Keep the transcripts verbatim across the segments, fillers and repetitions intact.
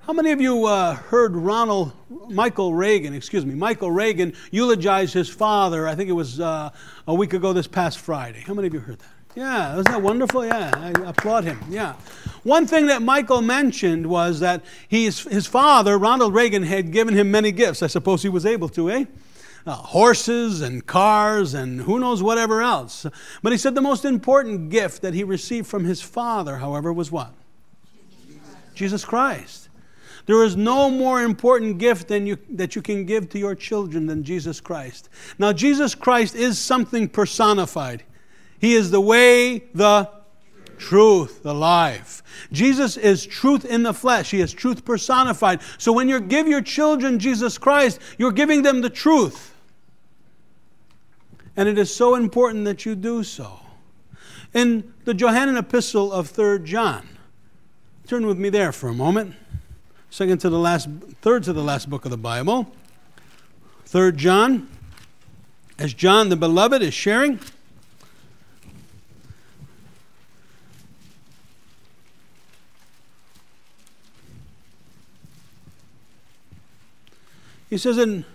How many of you uh, heard Ronald, Michael Reagan, excuse me, Michael Reagan eulogize his father? I think it was uh, a week ago this past Friday. How many of you heard that? Yeah, isn't that wonderful? Yeah, I applaud him. Yeah. One thing that Michael mentioned was that he's, his father, Ronald Reagan, had given him many gifts. I suppose he was able to, eh? Uh, horses and cars and who knows whatever else. But he said the most important gift that he received from his father, however, was what? Jesus Christ. There is no more important gift than you, that you can give to your children than Jesus Christ. Now, Jesus Christ is something personified. He is the way, the truth, the life. Jesus is truth in the flesh. He is truth personified. So when you give your children Jesus Christ, you're giving them the truth. And it is so important that you do so. In the Johannine epistle of Third John, turn with me there for a moment. Second to the last, third to the last book of the Bible. Third John, as John the beloved is sharing. He says in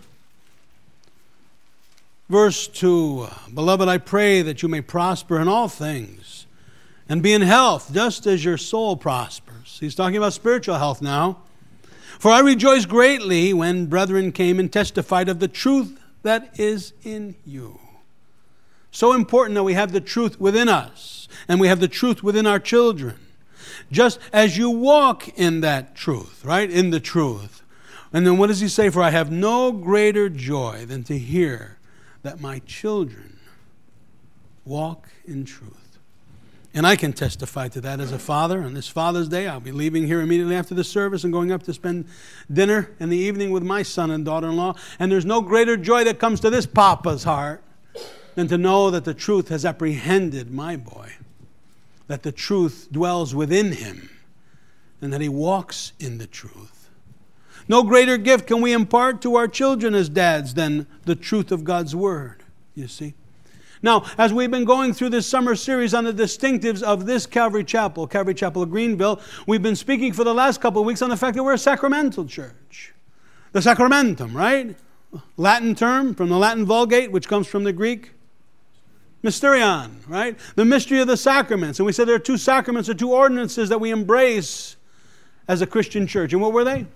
verse two, Beloved, I pray that you may prosper in all things and be in health, just as your soul prospers. He's talking about spiritual health now. For I rejoice greatly when brethren came and testified of the truth that is in you. So important that we have the truth within us and we have the truth within our children. Just as you walk in that truth, right? In the truth. And then what does he say? For I have no greater joy than to hear that my children walk in truth. And I can testify to that as a father. On this Father's Day, I'll be leaving here immediately after the service and going up to spend dinner in the evening with my son and daughter-in-law. And there's no greater joy that comes to this papa's heart than to know that the truth has apprehended my boy, that the truth dwells within him, and that he walks in the truth. No greater gift can we impart to our children as dads than the truth of God's Word, you see. Now, as we've been going through this summer series on the distinctives of this Calvary Chapel, Calvary Chapel of Greenville, we've been speaking for the last couple of weeks on the fact that we're a sacramental church. The sacramentum, right? Latin term from the Latin Vulgate, which comes from the Greek mysterion, right? The mystery of the sacraments. And we said there are two sacraments or two ordinances that we embrace as a Christian church. And what were they?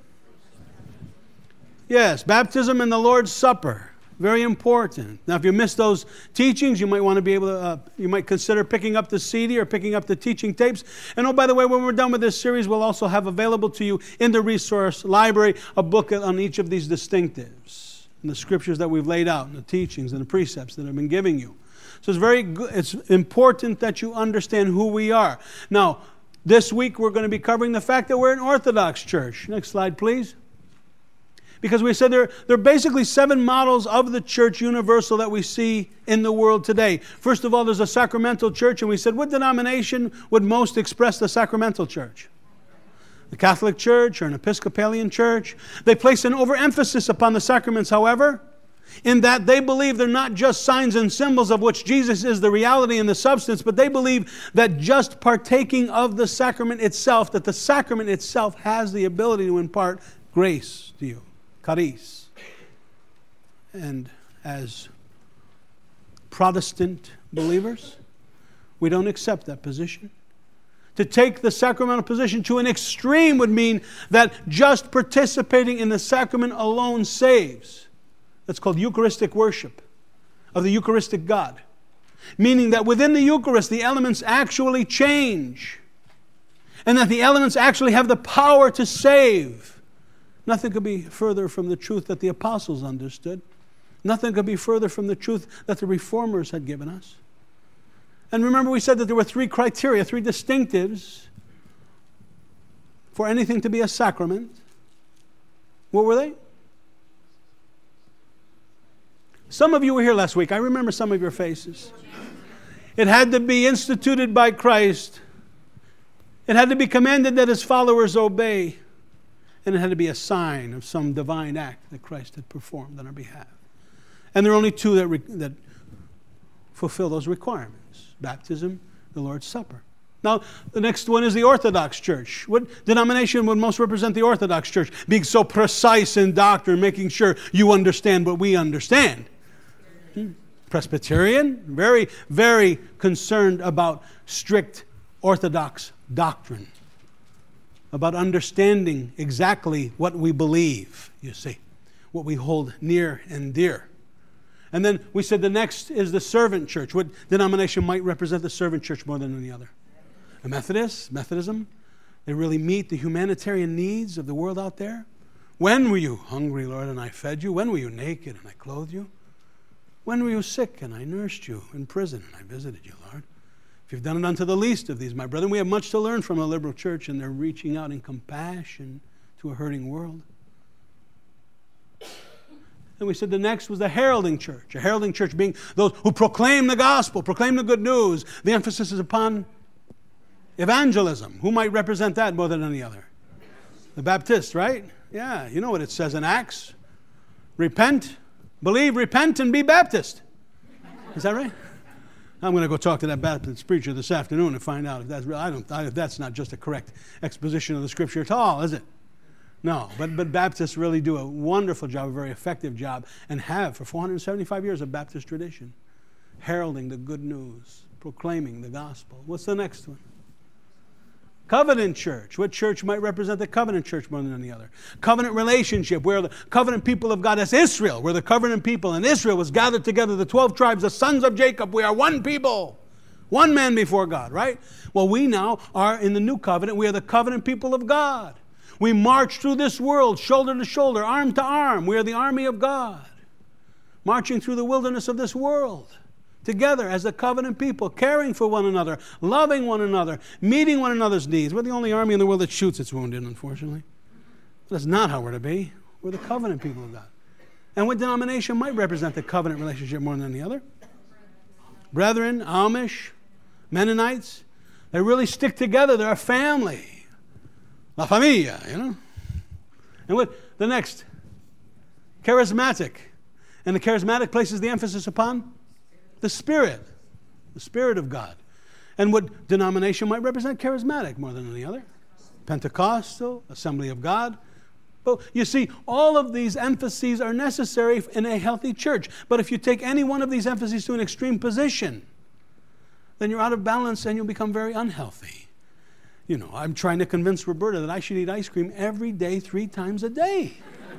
Yes, baptism and the Lord's Supper. Very important. Now, if you miss those teachings, you might want to be able to, uh, you might consider picking up the C D or picking up the teaching tapes. And oh, by the way, when we're done with this series, we'll also have available to you in the resource library a book on each of these distinctives and the scriptures that we've laid out and the teachings and the precepts that I've been giving you. So it's very good. It's important that you understand who we are. Now, this week we're going to be covering the fact that we're an Orthodox church. Next slide, please. Because we said there, there are basically seven models of the church universal that we see in the world today. First of all, there's a sacramental church, and we said, what denomination would most express the sacramental church? The Catholic Church or an Episcopalian church. They place an overemphasis upon the sacraments, however, in that they believe they're not just signs and symbols of which Jesus is the reality and the substance, but they believe that just partaking of the sacrament itself, that the sacrament itself has the ability to impart grace to you. Charis. And as Protestant believers, we don't accept that position. To take the sacramental position to an extreme would mean that just participating in the sacrament alone saves. That's called Eucharistic worship of the Eucharistic God. Meaning that within the Eucharist, the elements actually change. And that the elements actually have the power to save. Nothing could be further from the truth that the apostles understood. Nothing could be further from the truth that the reformers had given us. And remember, we said that there were three criteria, three distinctives for anything to be a sacrament. What were they? Some of you were here last week. I remember some of your faces. It had to be instituted by Christ. It had to be commanded that His followers obey. And it had to be a sign of some divine act that Christ had performed on our behalf. And there are only two that, re- that fulfill those requirements. Baptism, the Lord's Supper. Now, the next one is the Orthodox Church. What denomination would most represent the Orthodox Church? Being so precise in doctrine, making sure you understand what we understand. Hmm. Presbyterian, very, very concerned about strict Orthodox doctrine, about understanding exactly what we believe, you see, what we hold near and dear. And then we said the next is the servant church. What denomination might represent the servant church more than any other? The Methodists, Methodism. They really meet the humanitarian needs of the world out there. When were you hungry, Lord, and I fed you? When were you naked and I clothed you? When were you sick and I nursed you? In prison and I visited you, Lord? If you've done it unto the least of these, my brethren, we have much to learn from a liberal church, and they're reaching out in compassion to a hurting world. And we said the next was the heralding church. A heralding church being those who proclaim the gospel, proclaim the good news. The emphasis is upon evangelism. Who might represent that more than any other? The Baptists, right? Yeah, you know what it says in Acts. Repent, believe, repent, and be Baptist. Is that right? I'm going to go talk to that Baptist preacher this afternoon and find out if that's real. I don't. If that's not just a correct exposition of the Scripture at all, is it? No, but but Baptists really do a wonderful job, a very effective job, and have for four hundred seventy-five years of Baptist tradition, heralding the good news, proclaiming the gospel. What's the next one? Covenant church. What church might represent the covenant church more than any other? Covenant relationship, where the covenant people of God, as Israel, where the covenant people, and Israel was gathered together, the twelve tribes, the sons of Jacob. We are one people, one man before God, right? Well, we now are in the new covenant. We are the covenant people of God. We march through this world, shoulder to shoulder, arm to arm. We are the army of God, marching through the wilderness of this world, together as a covenant people, caring for one another, loving one another, meeting one another's needs. We're the only army in the world that shoots its wounded, unfortunately. That's not how we're to be. We're the covenant people of God. And what denomination might represent the covenant relationship more than any other? Brethren, Amish, Mennonites. They really stick together. They're a family. La familia, you know. And what the next? Charismatic. And the charismatic places the emphasis upon the Spirit, the Spirit of God. And what denomination might represent charismatic more than any other? Pentecostal, Assembly of God. But you see, all of these emphases are necessary in a healthy church. But if you take any one of these emphases to an extreme position, then you're out of balance and you'll become very unhealthy. You know, I'm trying to convince Roberta that I should eat ice cream every day, three times a day.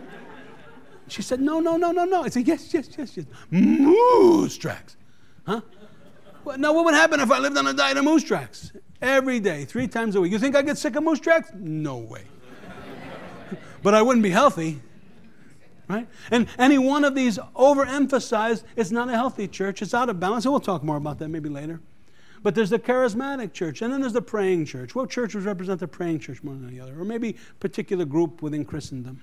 She said, no, no, no, no, no. I said, yes, yes, yes, yes. Moose tracks. Huh? Well, now, what would happen if I lived on a diet of moose tracks? Every day, three times a week. You think I'd get sick of moose tracks? No way. But I wouldn't be healthy. Right? And any one of these overemphasized, it's not a healthy church. It's out of balance. And we'll talk more about that maybe later. But there's the charismatic church. And then there's the praying church. What church would represent the praying church more than the other? Or maybe a particular group within Christendom?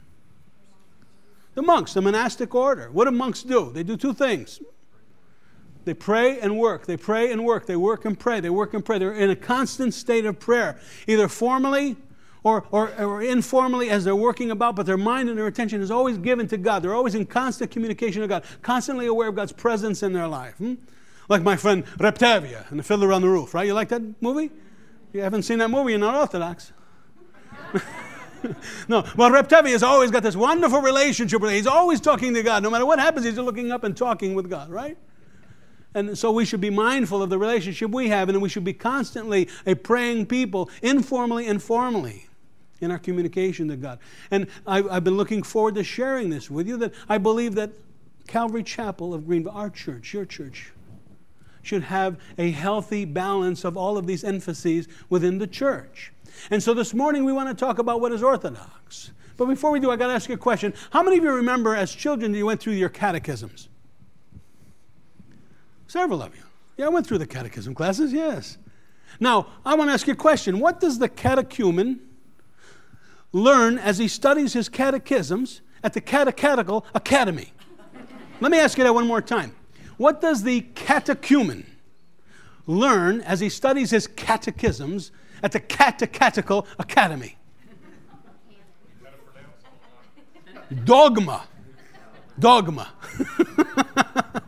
The monks, the monastic order. What do monks do? They do two things. They pray and work. They pray and work. They work and pray. They work and pray. They're in a constant state of prayer, either formally or, or, or informally as they're working about, but their mind and their attention is always given to God. They're always in constant communication with God, constantly aware of God's presence in their life. Hmm? Like my friend Reptavia in The Fiddler on the Roof, right? You like that movie? You haven't seen that movie, you're not Orthodox. No, well, Reptavia has always got this wonderful relationship with him. He's always talking to God. No matter what happens, he's looking up and talking with God, right? And so we should be mindful of the relationship we have, and we should be constantly a praying people, informally and formally, in our communication to God. And I, I've been looking forward to sharing this with you, that I believe that Calvary Chapel of Greenville, our church, your church, should have a healthy balance of all of these emphases within the church. And so this morning we want to talk about what is orthodox. But before we do, I got to ask you a question. How many of you remember as children you went through your catechisms? Several of you. Yeah, I went through the catechism classes, yes. Now, I want to ask you a question. What does the catechumen learn as he studies his catechisms at the Catechetical Academy? Let me ask you that one more time. What does the catechumen learn as he studies his catechisms at the Catechetical Academy? Dogma. Dogma.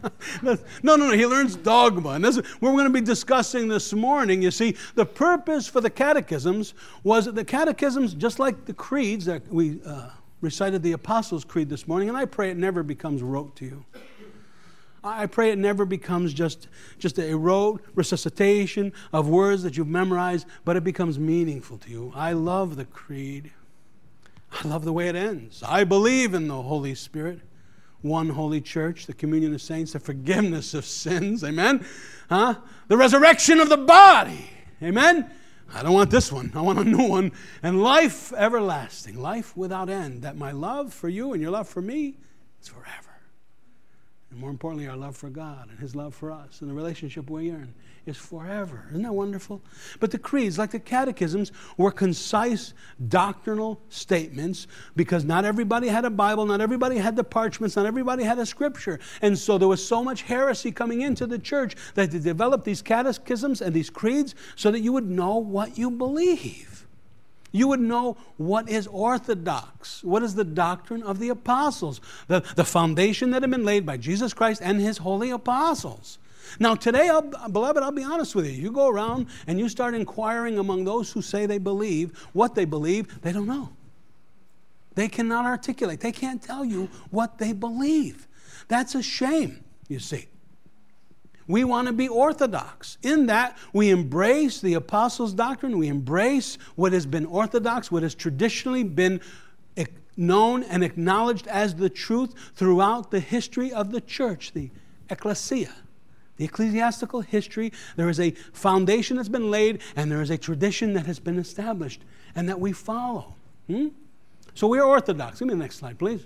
no, no, no. He learns dogma. And this is what we're going to be discussing this morning. You see, the purpose for the catechisms was that the catechisms, just like the creeds that we uh, recited the Apostles' Creed this morning, and I pray it never becomes rote to you. I pray it never becomes just, just a rote resuscitation of words that you've memorized, but it becomes meaningful to you. I love the creed. I love the way it ends. I believe in the Holy Spirit, one holy church, the communion of saints, the forgiveness of sins. Amen? Huh? The resurrection of the body. Amen? I don't want this one. I want a new one. And life everlasting, life without end, that my love for you and your love for me is forever. And more importantly, our love for God and His love for us and the relationship we are in is forever. Isn't that wonderful? But the creeds, like the catechisms, were concise doctrinal statements because not everybody had a Bible, not everybody had the parchments, not everybody had a scripture. And so there was so much heresy coming into the church that they developed these catechisms and these creeds so that you would know what you believe. You would know what is orthodox. What is the doctrine of the apostles? The, the foundation that had been laid by Jesus Christ and His holy apostles. Now today, I'll, beloved, I'll be honest with you. You go around and you start inquiring among those who say they believe what they believe, they don't know. They cannot articulate. They can't tell you what they believe. That's a shame, you see. We want to be orthodox. In that, we embrace the apostles' doctrine. We embrace what has been orthodox, what has traditionally been known and acknowledged as the truth throughout the history of the church, the ecclesia, the ecclesiastical history. There is a foundation that's been laid, and there is a tradition that has been established and that we follow. Hmm? So we are orthodox. Give me the next slide, please.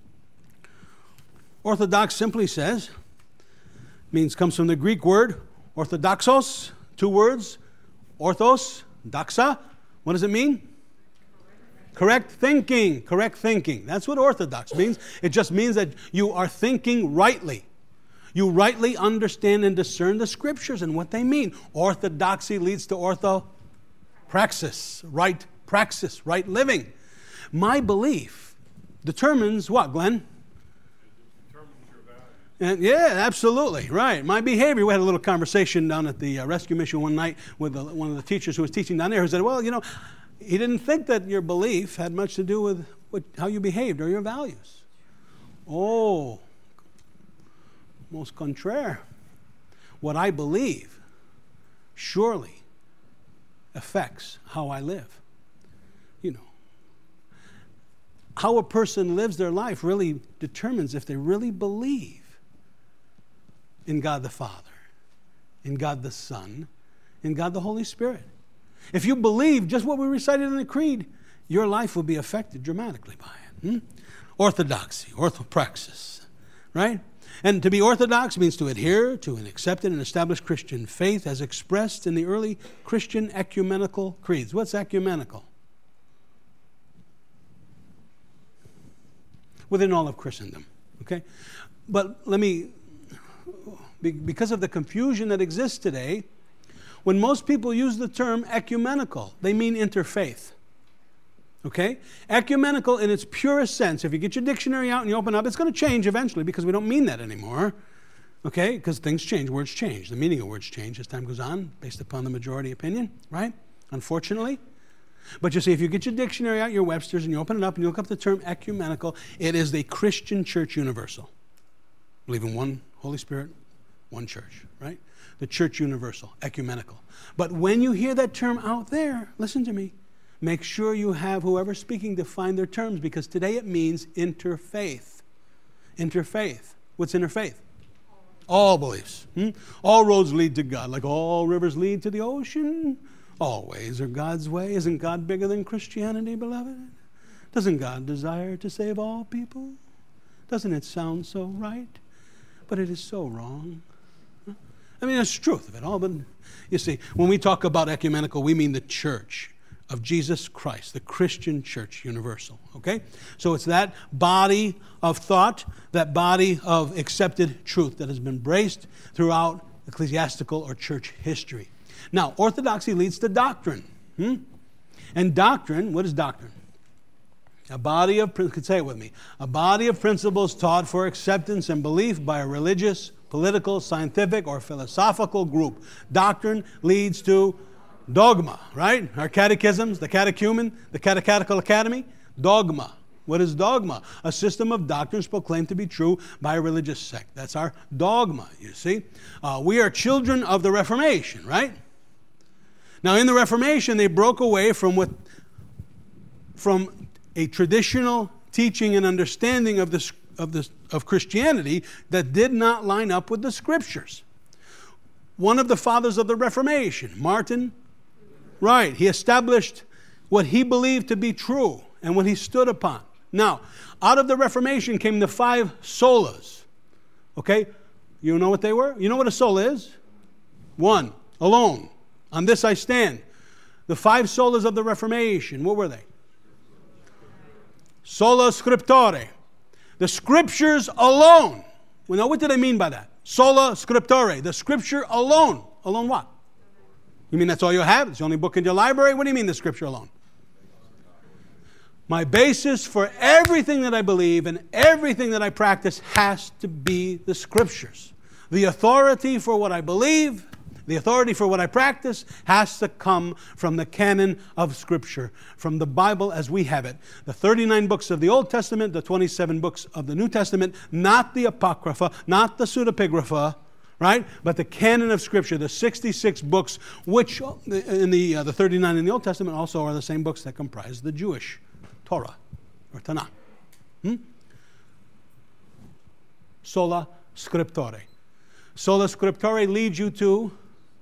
Orthodox simply says, means comes from the Greek word orthodoxos, two words, orthos, doxa. What does it mean? Correct thinking, correct thinking. That's what orthodox means. It just means that you are thinking rightly. You rightly understand and discern the scriptures and what they mean. Orthodoxy leads to orthopraxis, right praxis, right living. My belief determines what, Glenn? And yeah, absolutely, right. My behavior, we had a little conversation down at the uh, rescue mission one night with the, one of the teachers who was teaching down there who said, well, you know, he didn't think that your belief had much to do with what, how you behaved or your values. Oh, most contraire. What I believe surely affects how I live. You know, how a person lives their life really determines if they really believe in God the Father, in God the Son, in God the Holy Spirit. If you believe just what we recited in the Creed, your life will be affected dramatically by it. Hmm? Orthodoxy, orthopraxis, right? And to be orthodox means to adhere to an accepted and established Christian faith as expressed in the early Christian ecumenical creeds. What's ecumenical? Within all of Christendom, okay? But let me, because of the confusion that exists today, when most people use the term ecumenical, they mean interfaith. Okay? Ecumenical in its purest sense. If you get your dictionary out and you open up, it's going to change eventually because we don't mean that anymore. Okay? Because things change, words change. The meaning of words change as time goes on based upon the majority opinion, right? Unfortunately. But you see, if you get your dictionary out, your Webster's, and you open it up and you look up the term ecumenical, it is the Christian church universal. Believe in one Holy Spirit, one church, right? The church universal, ecumenical. But when you hear that term out there, listen to me, make sure you have whoever's speaking define their terms, because today it means interfaith. Interfaith. What's interfaith? All beliefs. Hmm? All roads lead to God, like all rivers lead to the ocean. All ways are God's way. Isn't God bigger than Christianity, beloved? Doesn't God desire to save all people? Doesn't it sound so right? But it is so wrong. I mean, it's the truth of it all. But you see, when we talk about ecumenical, we mean the church of Jesus Christ, the Christian church universal, okay? So it's that body of thought, that body of accepted truth that has been embraced throughout ecclesiastical or church history. Now, orthodoxy leads to doctrine. Hmm? And doctrine, what is doctrine? A body of, say it with me, a body of principles taught for acceptance and belief by a religious political, scientific, or philosophical group. Doctrine leads to dogma, right? Our catechisms, the catechumen, the catechetical academy, dogma. What is dogma? A system of doctrines proclaimed to be true by a religious sect. That's our dogma, you see. Uh, we are children of the Reformation, right? Now, in the Reformation, they broke away from what, from a traditional teaching and understanding of the of the of Christianity that did not line up with the Scriptures. One of the fathers of the Reformation, Martin, right, he established what he believed to be true and what he stood upon. Now, out of the Reformation came the five solas. Okay? You know what they were? You know what a sola is? One, alone. On this I stand. The five solas of the Reformation, what were they? Sola scriptura. The Scriptures alone. Well, now, what did I mean by that? Sola scriptura. The Scripture alone. Alone what? You mean that's all you have? It's the only book in your library? What do you mean the Scripture alone? My basis for everything that I believe and everything that I practice has to be the Scriptures. The authority for what I believe, the authority for what I practice has to come from the canon of Scripture, from the Bible as we have it. The thirty-nine books of the Old Testament, the twenty-seven books of the New Testament, not the Apocrypha, not the Pseudepigrapha, right? But the canon of Scripture, the sixty-six books, which in the, uh, the thirty-nine in the Old Testament also are the same books that comprise the Jewish Torah or Tanakh. Hmm? Sola scriptura. Sola scriptura leads you to,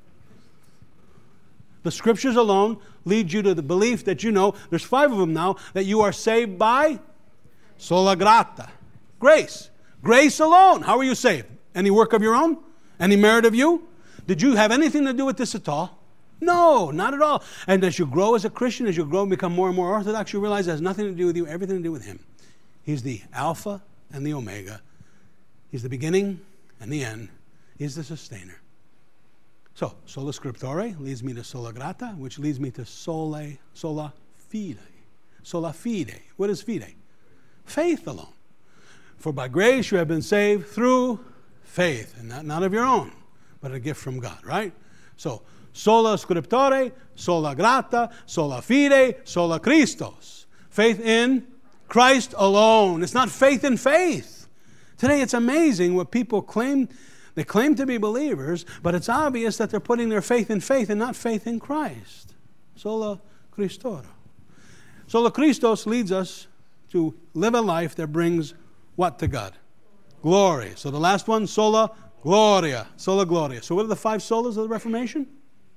the Scriptures alone lead you to the belief that you know, there's five of them now, that you are saved by sola grata. Grace. Grace alone. How are you saved? Any work of your own? Any merit of you? Did you have anything to do with this at all? No, not at all. And as you grow as a Christian, as you grow and become more and more orthodox, you realize it has nothing to do with you, everything to do with Him. He's the Alpha and the Omega. He's the beginning and the end. He's the sustainer. So, sola scriptura leads me to sola grata, which leads me to sole, sola fide. Sola fide. What is fide? Faith alone. For by grace you have been saved through faith, and not, not of your own, but a gift from God, right? So, sola scriptura, sola grata, sola fide, sola Christos. Faith in Christ alone. It's not faith in faith. Today it's amazing what people claim. They claim to be believers, but it's obvious that they're putting their faith in faith and not faith in Christ. Sola Christora. Sola Christos leads us to live a life that brings what to God? Glory. So the last one, sola gloria. Sola gloria. So what are the five solas of the Reformation?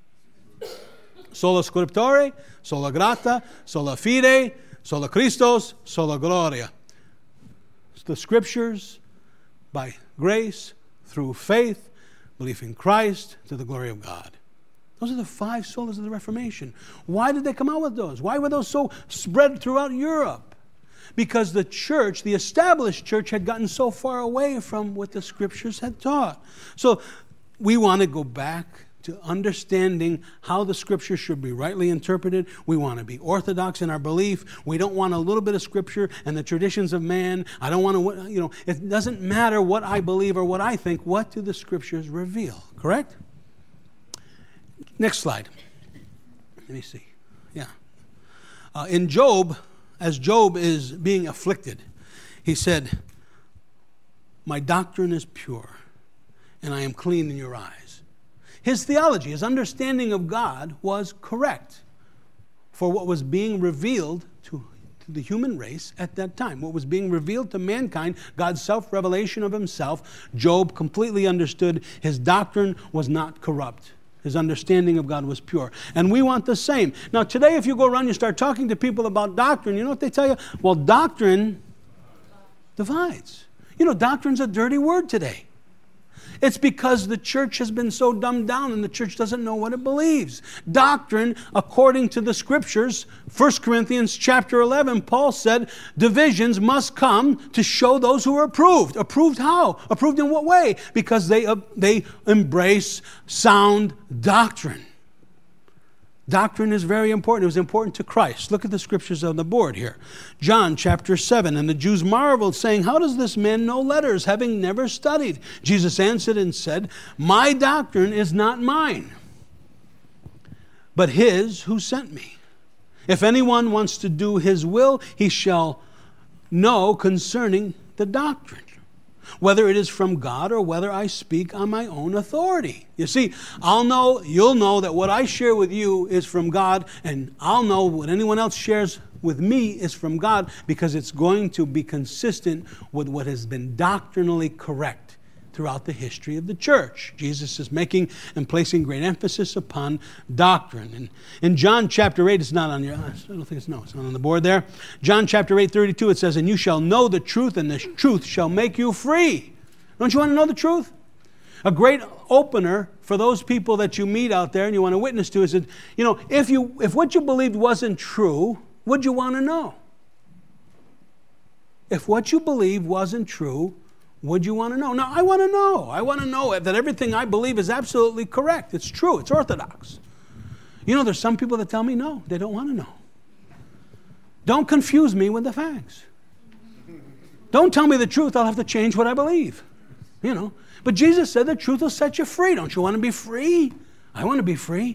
Sola scriptura, sola grata, sola fide, sola Christos, sola gloria. It's the Scriptures by grace, through faith, belief in Christ, to the glory of God. Those are the five solas of the Reformation. Why did they come out with those? Why were those so spread throughout Europe? Because the church, the established church, had gotten so far away from what the Scriptures had taught. So we want to go back to understanding how the Scripture should be rightly interpreted. We want to be orthodox in our belief. We don't want a little bit of Scripture and the traditions of man. I don't want to, you know, it doesn't matter what I believe or what I think. What do the Scriptures reveal? Correct? Next slide. Let me see. Yeah. Uh, in Job, as Job is being afflicted, he said, "My doctrine is pure, and I am clean in your eyes." His theology, his understanding of God was correct for what was being revealed to, to the human race at that time. What was being revealed to mankind, God's self-revelation of Himself, Job completely understood. His doctrine was not corrupt. His understanding of God was pure. And we want the same. Now today, if you go around and you start talking to people about doctrine, you know what they tell you? Well, doctrine divides. You know, doctrine's a dirty word today. It's because the church has been so dumbed down and the church doesn't know what it believes. Doctrine, according to the Scriptures, First Corinthians chapter eleven, Paul said, divisions must come to show those who are approved. Approved how? Approved in what way? Because they, uh, they embrace sound doctrine. Doctrine is very important. It was important to Christ. Look at the scriptures on the board here. John chapter seven, and the Jews marveled, saying, how does this man know letters, having never studied? Jesus answered and said, my doctrine is not mine, but his who sent me. If anyone wants to do his will, he shall know concerning the doctrine, whether it is from God or whether I speak on my own authority. You see, I'll know, you'll know that what I share with you is from God, and I'll know what anyone else shares with me is from God, because it's going to be consistent with what has been doctrinally correct throughout the history of the church. Jesus is making and placing great emphasis upon doctrine. And in John chapter eight, it's not on your, I don't think it's, no, it's not on the board there. John chapter eight, thirty-two, it says, and you shall know the truth, and the truth shall make you free. Don't you want to know the truth? A great opener for those people that you meet out there and you want to witness to is that, you know, if you, if what you believed wasn't true, would you want to know? If what you believed wasn't true, would you want to know? Now, I want to know. I want to know that everything I believe is absolutely correct. It's true. It's orthodox. You know, there's some people that tell me no, they don't want to know. Don't confuse me with the facts. Don't tell me the truth. I'll have to change what I believe. You know. But Jesus said the truth will set you free. Don't you want to be free? I want to be free.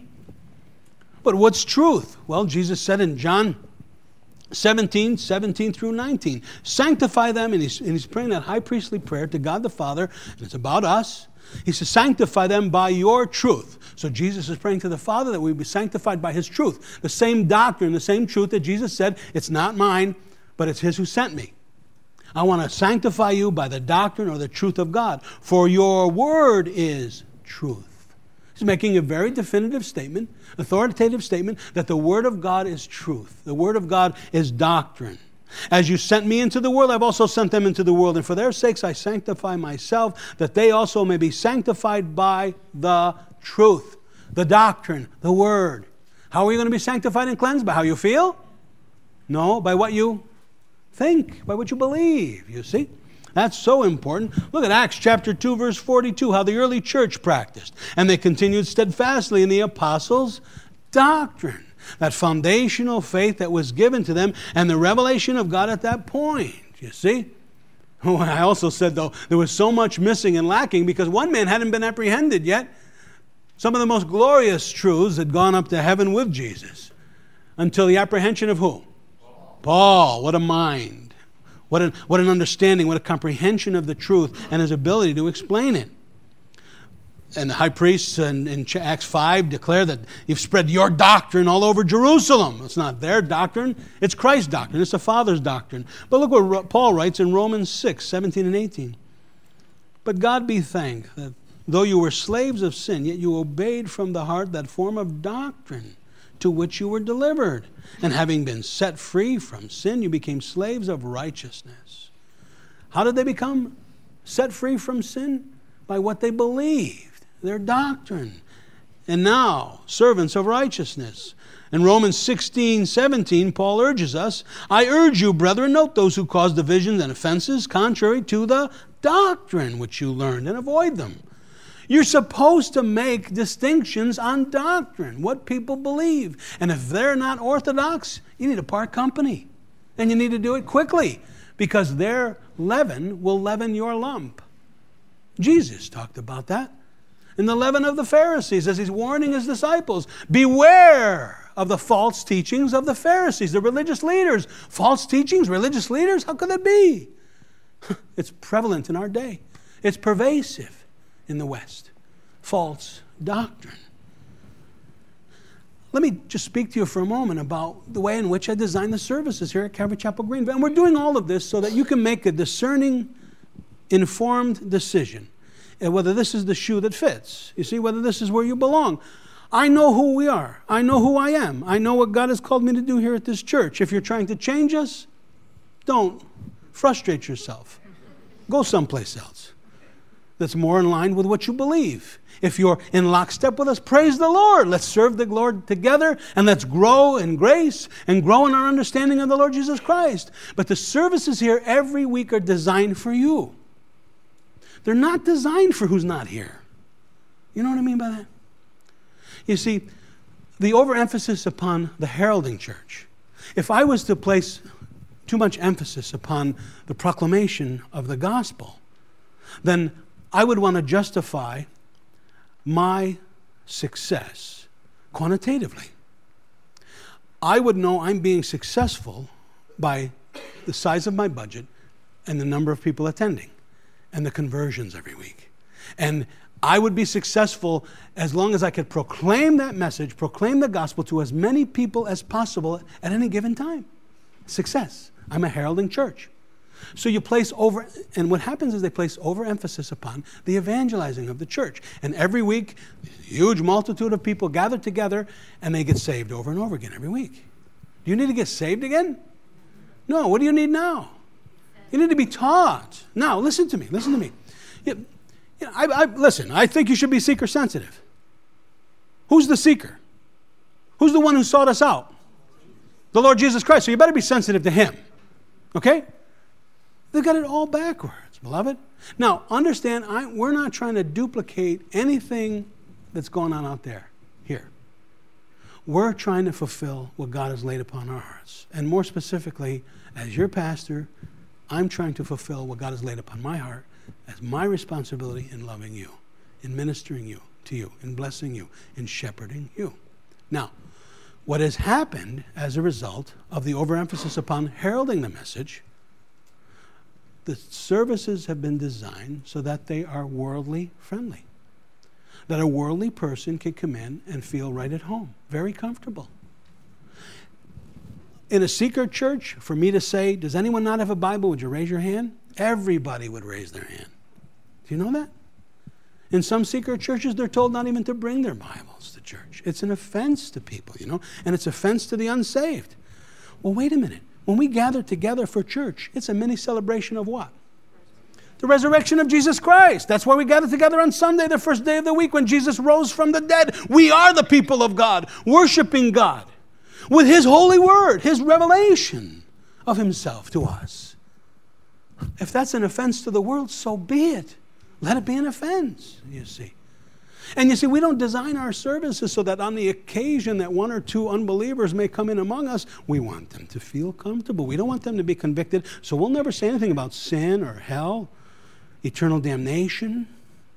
But what's truth? Well, Jesus said in John seventeen, seventeen through nineteen. Sanctify them, and he's, and he's praying that high priestly prayer to God the Father, and it's about us. He says, sanctify them by your truth. So Jesus is praying to the Father that we be sanctified by his truth. The same doctrine, the same truth that Jesus said, it's not mine, but it's his who sent me. I want to sanctify you by the doctrine or the truth of God, for your word is truth. He's making a very definitive statement, authoritative statement, that the Word of God is truth. The Word of God is doctrine. As you sent me into the world, I've also sent them into the world. And for their sakes I sanctify myself, that they also may be sanctified by the truth, the doctrine, the Word. How are you going to be sanctified and cleansed? By how you feel? No, by what you think, by what you believe, you see. That's so important. Look at Acts chapter two, verse forty-two, how the early church practiced. And they continued steadfastly in the apostles' doctrine, that foundational faith that was given to them, and the revelation of God at that point, you see. Oh, I also said, though, there was so much missing and lacking because one man hadn't been apprehended yet. Some of the most glorious truths had gone up to heaven with Jesus until the apprehension of who? Paul. Paul. What a mind. What an, what an understanding, what a comprehension of the truth and his ability to explain it. And the high priests in, in Acts five declare that you've spread your doctrine all over Jerusalem. It's not their doctrine, it's Christ's doctrine, it's the Father's doctrine. But look what Paul writes in Romans six, seventeen and eighteen. But God be thanked that though you were slaves of sin, yet you obeyed from the heart that form of doctrine to which you were delivered. And having been set free from sin, you became slaves of righteousness. How did they become set free from sin? By what they believed, their doctrine. And now, servants of righteousness. In Romans sixteen, seventeen, Paul urges us, I urge you, brethren, note those who cause divisions and offenses contrary to the doctrine which you learned, and avoid them. You're supposed to make distinctions on doctrine, what people believe. And if they're not orthodox, you need to part company. And you need to do it quickly, because their leaven will leaven your lump. Jesus talked about that in the leaven of the Pharisees as he's warning his disciples. Beware of the false teachings of the Pharisees, the religious leaders. False teachings, religious leaders? How could that be? It's prevalent in our day. It's pervasive in the West. False doctrine. Let me just speak to you for a moment about the way in which I design the services here at Calvary Chapel Greenville. And we're doing all of this so that you can make a discerning, informed decision. And whether this is the shoe that fits. You see, whether this is where you belong. I know who we are. I know who I am. I know what God has called me to do here at this church. If you're trying to change us, don't frustrate yourself. Go someplace else that's more in line with what you believe. If you're in lockstep with us, praise the Lord. Let's serve the Lord together, and let's grow in grace and grow in our understanding of the Lord Jesus Christ. But the services here every week are designed for you. They're not designed for who's not here. You know what I mean by that? You see, the overemphasis upon the heralding church. If I was to place too much emphasis upon the proclamation of the gospel, then I would want to justify my success quantitatively. I would know I'm being successful by the size of my budget and the number of people attending and the conversions every week. And I would be successful as long as I could proclaim that message, proclaim the gospel to as many people as possible at any given time. Success. I'm a heralding church. So you place over, and what happens is they place overemphasis upon the evangelizing of the church. And every week, a huge multitude of people gather together and they get saved over and over again every week. Do you need to get saved again? No. What do you need now? You need to be taught. Now, listen to me. Listen to me. You, you know, I, I, listen, I think you should be seeker sensitive. Who's the seeker? Who's the one who sought us out? The Lord Jesus Christ. So you better be sensitive to him. Okay? They've got it all backwards, beloved. Now, understand, I, we're not trying to duplicate anything that's going on out there, here. We're trying to fulfill what God has laid upon our hearts. And more specifically, as your pastor, I'm trying to fulfill what God has laid upon my heart as my responsibility in loving you, in ministering you to you, in blessing you, in shepherding you. Now, what has happened as a result of the overemphasis upon heralding the message, the services have been designed so that they are worldly friendly. That a worldly person can come in and feel right at home, very comfortable. In a seeker church, for me to say, does anyone not have a Bible? Would you raise your hand? Everybody would raise their hand. Do you know that? In some seeker churches, they're told not even to bring their Bibles to church. It's an offense to people, you know, and it's offense to the unsaved. Well, wait a minute. When we gather together for church, it's a mini celebration of what? The resurrection of Jesus Christ. That's why we gather together on Sunday, the first day of the week, when Jesus rose from the dead. We are the people of God, worshiping God with his holy word, his revelation of himself to us. If that's an offense to the world, so be it. Let it be an offense, you see. And you see, we don't design our services so that on the occasion that one or two unbelievers may come in among us, we want them to feel comfortable. We don't want them to be convicted. So we'll never say anything about sin or hell, eternal damnation,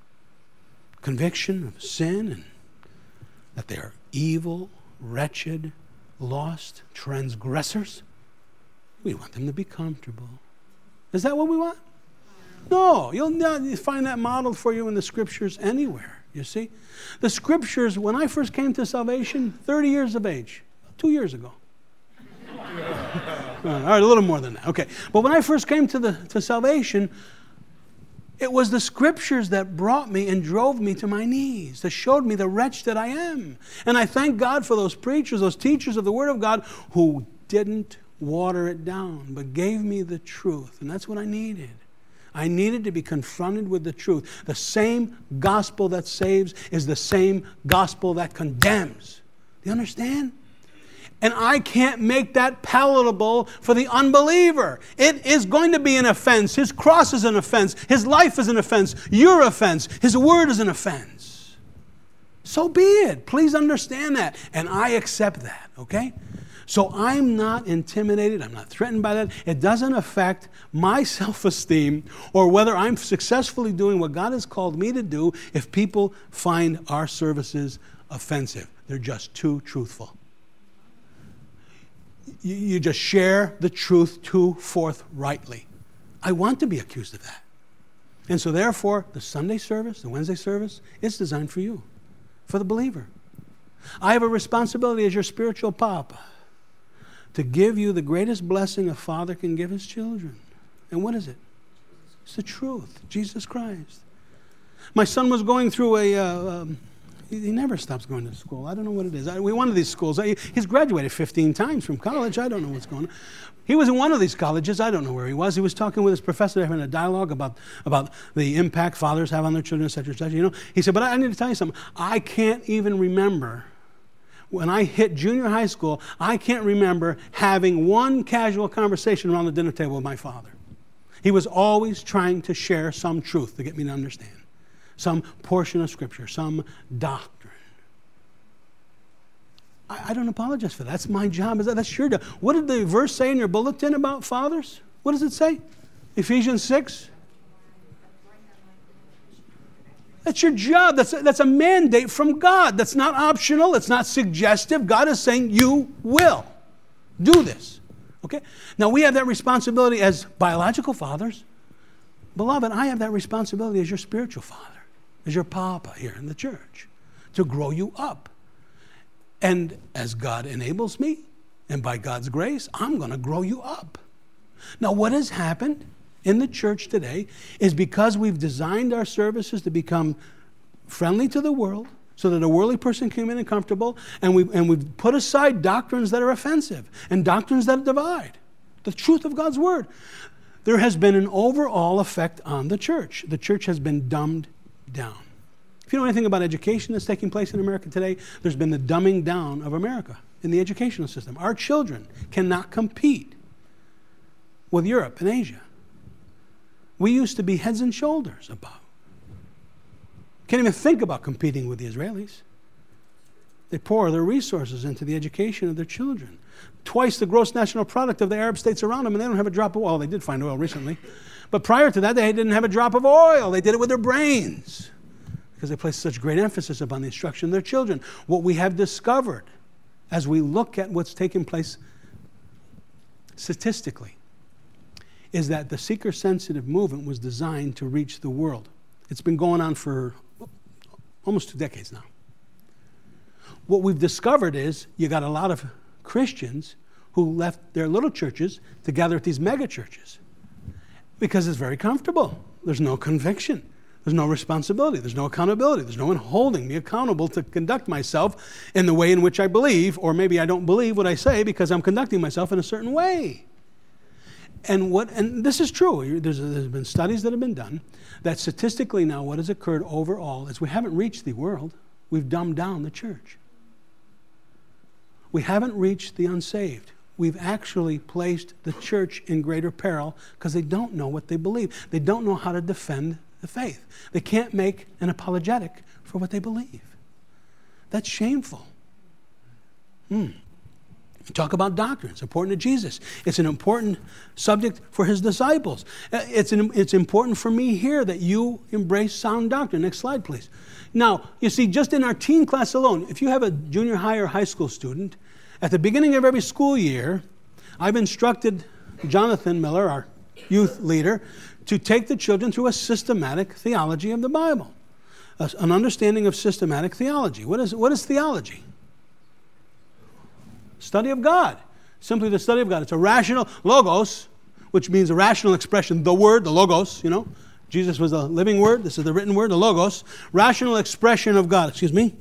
conviction of sin, and that they are evil, wretched, lost, transgressors. We want them to be comfortable. Is that what we want? No, you'll not find that modeled for you in the scriptures anywhere. You see? The scriptures, when I first came to salvation, thirty years of age, two years ago. All right, a little more than that. Okay. But when I first came to, the, to salvation, it was the scriptures that brought me and drove me to my knees, that showed me the wretch that I am. And I thank God for those preachers, those teachers of the Word of God who didn't water it down, but gave me the truth. And that's what I needed. I needed to be confronted with the truth. The same gospel that saves is the same gospel that condemns. Do you understand? And I can't make that palatable for the unbeliever. It is going to be an offense. His cross is an offense. His life is an offense. Your offense. His word is an offense. So be it. Please understand that. And I accept that, okay? So I'm not intimidated. I'm not threatened by that. It doesn't affect my self-esteem or whether I'm successfully doing what God has called me to do if people find our services offensive. They're just too truthful. You, you just share the truth too forthrightly. I want to be accused of that. And so therefore, the Sunday service, the Wednesday service, it's designed for you, for the believer. I have a responsibility as your spiritual papa to give you the greatest blessing a father can give his children. And what is it? It's the truth, Jesus Christ. My son was going through a, uh, um, he, he never stops going to school. I don't know what it is. I, we one of these schools. I, he's graduated fifteen times from college. I don't know what's going on. He was in one of these colleges. I don't know where he was. He was talking with his professor, having a dialogue about, about the impact fathers have on their children, et cetera, et cetera. You know, he said, but I, I need to tell you something. I can't even remember when I hit junior high school, I can't remember having one casual conversation around the dinner table with my father. He was always trying to share some truth to get me to understand, some portion of Scripture, some doctrine. I, I don't apologize for that. That's my job. That's your job. What did the verse say in your bulletin about fathers? What does it say? Ephesians six? That's your job. That's a, that's a mandate from God. That's not optional. It's not suggestive. God is saying you will do this. Okay? Now we have that responsibility as biological fathers. Beloved, I have that responsibility as your spiritual father, as your papa here in the church, to grow you up. And as God enables me, and by God's grace, I'm going to grow you up. Now what has happened in the church today is because we've designed our services to become friendly to the world so that a worldly person can come in and comfortable, and we've, and we've put aside doctrines that are offensive and doctrines that divide the truth of God's word. There has been an overall effect on the church. The church has been dumbed down. If you know anything about education that's taking place in America today, there's been the dumbing down of America in the educational system. Our children cannot compete with Europe and Asia. We used to be heads and shoulders above. Can't even think about competing with the Israelis. They pour their resources into the education of their children. Twice the gross national product of the Arab states around them, and they don't have a drop of oil. They did find oil recently. But prior to that, they didn't have a drop of oil. They did it with their brains because they placed such great emphasis upon the instruction of their children. What we have discovered as we look at what's taking place statistically is that the seeker-sensitive movement was designed to reach the world. It's been going on for almost two decades now. What we've discovered is you got a lot of Christians who left their little churches to gather at these mega churches because it's very comfortable. There's no conviction. There's no responsibility. There's no accountability. There's no one holding me accountable to conduct myself in the way in which I believe, or maybe I don't believe what I say because I'm conducting myself in a certain way. And what, and this is true. There's, there's been studies that have been done that statistically now what has occurred overall is we haven't reached the world. We've dumbed down the church. We haven't reached the unsaved. We've actually placed the church in greater peril because they don't know what they believe. They don't know how to defend the faith. They can't make an apologetic for what they believe. That's shameful. Hmm. Talk about doctrine. It's important to Jesus. It's an important subject for his disciples. It's, an, it's important for me here that you embrace sound doctrine. Next slide, please. Now, you see, just in our teen class alone, if you have a junior high or high school student, at the beginning of every school year, I've instructed Jonathan Miller, our youth leader, to take the children through a systematic theology of the Bible, an understanding of systematic theology. What is, what is theology? Study of God. Simply the study of God. It's a rational logos, which means a rational expression, the word, the logos, you know. Jesus was the living word. This is the written word, the logos. Rational expression of God. Excuse me.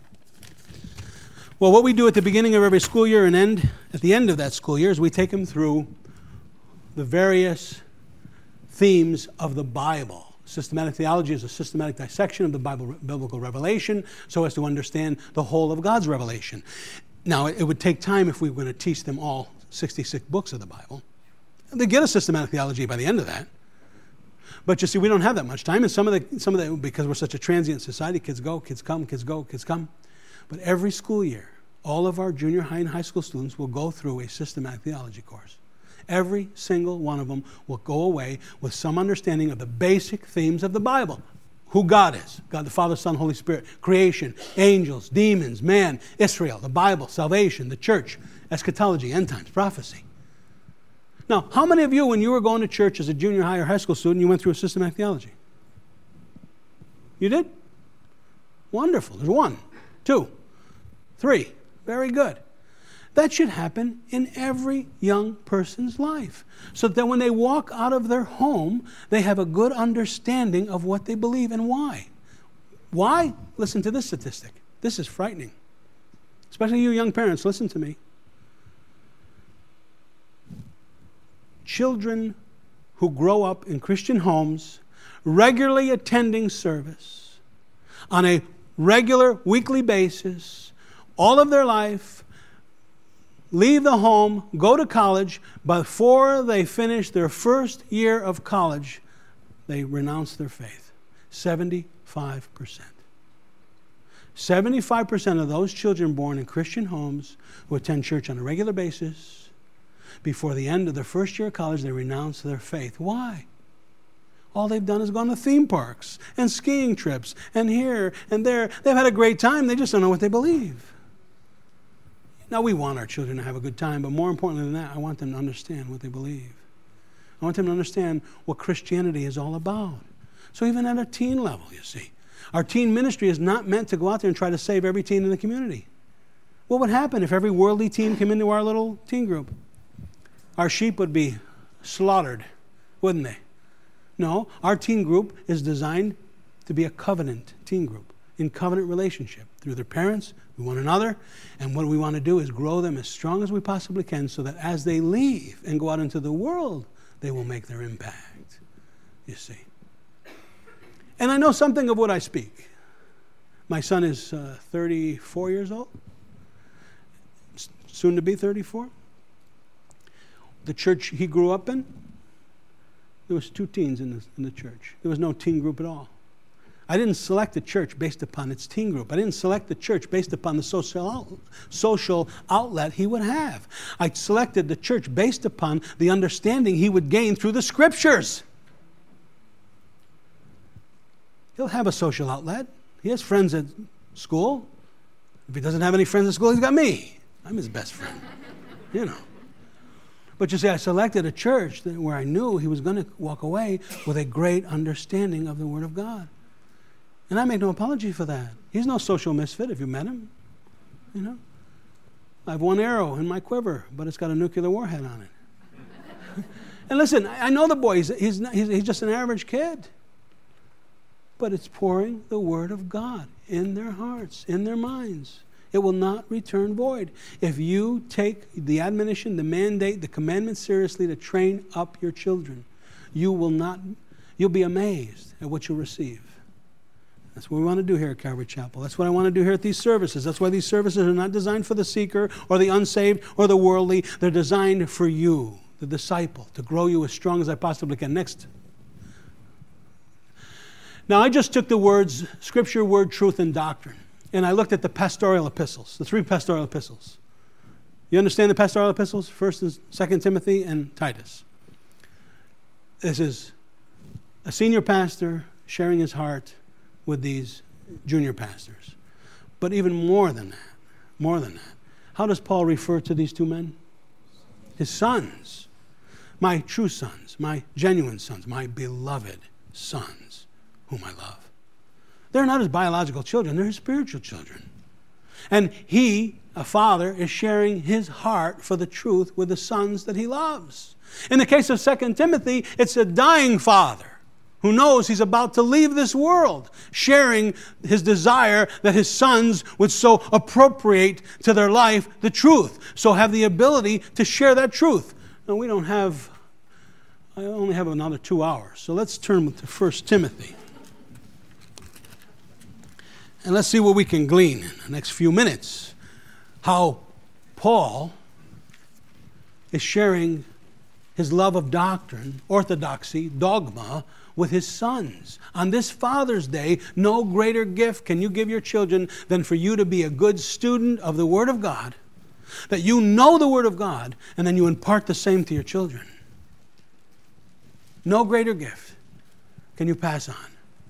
Well, what we do at the beginning of every school year and end at the end of that school year is we take them through the various themes of the Bible. Systematic theology is a systematic dissection of the Bible, biblical revelation so as to understand the whole of God's revelation. Now, it would take time if we were going to teach them all sixty-six books of the Bible. They get a systematic theology by the end of that. But you see, we don't have that much time. And some of the, some of the, because we're such a transient society, kids go, kids come, kids go, kids come. But every school year, all of our junior high and high school students will go through a systematic theology course. Every single one of them will go away with some understanding of the basic themes of the Bible. Who God is. God the Father, Son, Holy Spirit. Creation, angels, demons, man, Israel, the Bible, salvation, the church, eschatology, end times, prophecy. Now, how many of you, when you were going to church as a junior high or high school student, you went through a systematic theology? You did? Wonderful. There's one, two, three. Very good. That should happen in every young person's life, so that when they walk out of their home, they have a good understanding of what they believe and why. Why? Listen to this statistic. This is frightening. Especially you young parents, listen to me. Children who grow up in Christian homes, regularly attending service on a regular weekly basis, all of their life, leave the home, go to college. Before they finish their first year of college, they renounce their faith. seventy-five percent. seventy-five percent of those children born in Christian homes who attend church on a regular basis, before the end of their first year of college, they renounce their faith. Why? All they've done is gone to theme parks and skiing trips and here and there. They've had a great time. They just don't know what they believe. Now, we want our children to have a good time, but more importantly than that, I want them to understand what they believe. I want them to understand what Christianity is all about. So even at a teen level, you see, our teen ministry is not meant to go out there and try to save every teen in the community. What would happen if every worldly teen came into our little teen group? Our sheep would be slaughtered, wouldn't they? No, our teen group is designed to be a covenant teen group, in covenant relationship through their parents, with one another. And what we want to do is grow them as strong as we possibly can so that as they leave and go out into the world, they will make their impact, you see. And I know something of what I speak. My son is uh, thirty-four years old, soon to be thirty-four. The church he grew up in, there was two teens in the, in the church. There was no teen group at all. I didn't select the church based upon its teen group. I didn't select the church based upon the social, out, social outlet he would have. I selected the church based upon the understanding he would gain through the Scriptures. He'll have a social outlet. He has friends at school. If he doesn't have any friends at school, he's got me. I'm his best friend, you know. But you see, I selected a church that, where I knew he was going to walk away with a great understanding of the Word of God. And I make no apology for that. He's no social misfit if you met him. You know, I have one arrow in my quiver, but it's got a nuclear warhead on it. And listen, I know the boy. He's, he's, not, he's, he's just an average kid. But it's pouring the Word of God in their hearts, in their minds. It will not return void. If you take the admonition, the mandate, the commandment seriously to train up your children, you will not, you'll be amazed at what you'll receive. That's what we want to do here at Calvary Chapel. That's what I want to do here at these services. That's why these services are not designed for the seeker or the unsaved or the worldly. They're designed for you, the disciple, to grow you as strong as I possibly can. Next. Now, I just took the words Scripture, Word, Truth, and Doctrine, and I looked at the pastoral epistles, the three pastoral epistles. You understand the pastoral epistles? First and Second Timothy and Titus. This is a senior pastor sharing his heart with these junior pastors. But even more than that, more than that, how does Paul refer to these two men? His sons, my true sons, my genuine sons, my beloved sons, whom I love. They're not his biological children, they're his spiritual children. And he, a father, is sharing his heart for the truth with the sons that he loves. In the case of Second Timothy, it's a dying father who knows he's about to leave this world, sharing his desire that his sons would so appropriate to their life the truth, so have the ability to share that truth. Now, we don't have, I only have another two hours, so let's turn to First Timothy. And let's see what we can glean in the next few minutes. How Paul is sharing his love of doctrine, orthodoxy, dogma, with his sons. On this Father's Day, no greater gift can you give your children than for you to be a good student of the Word of God, that you know the Word of God, and then you impart the same to your children. No greater gift can you pass on.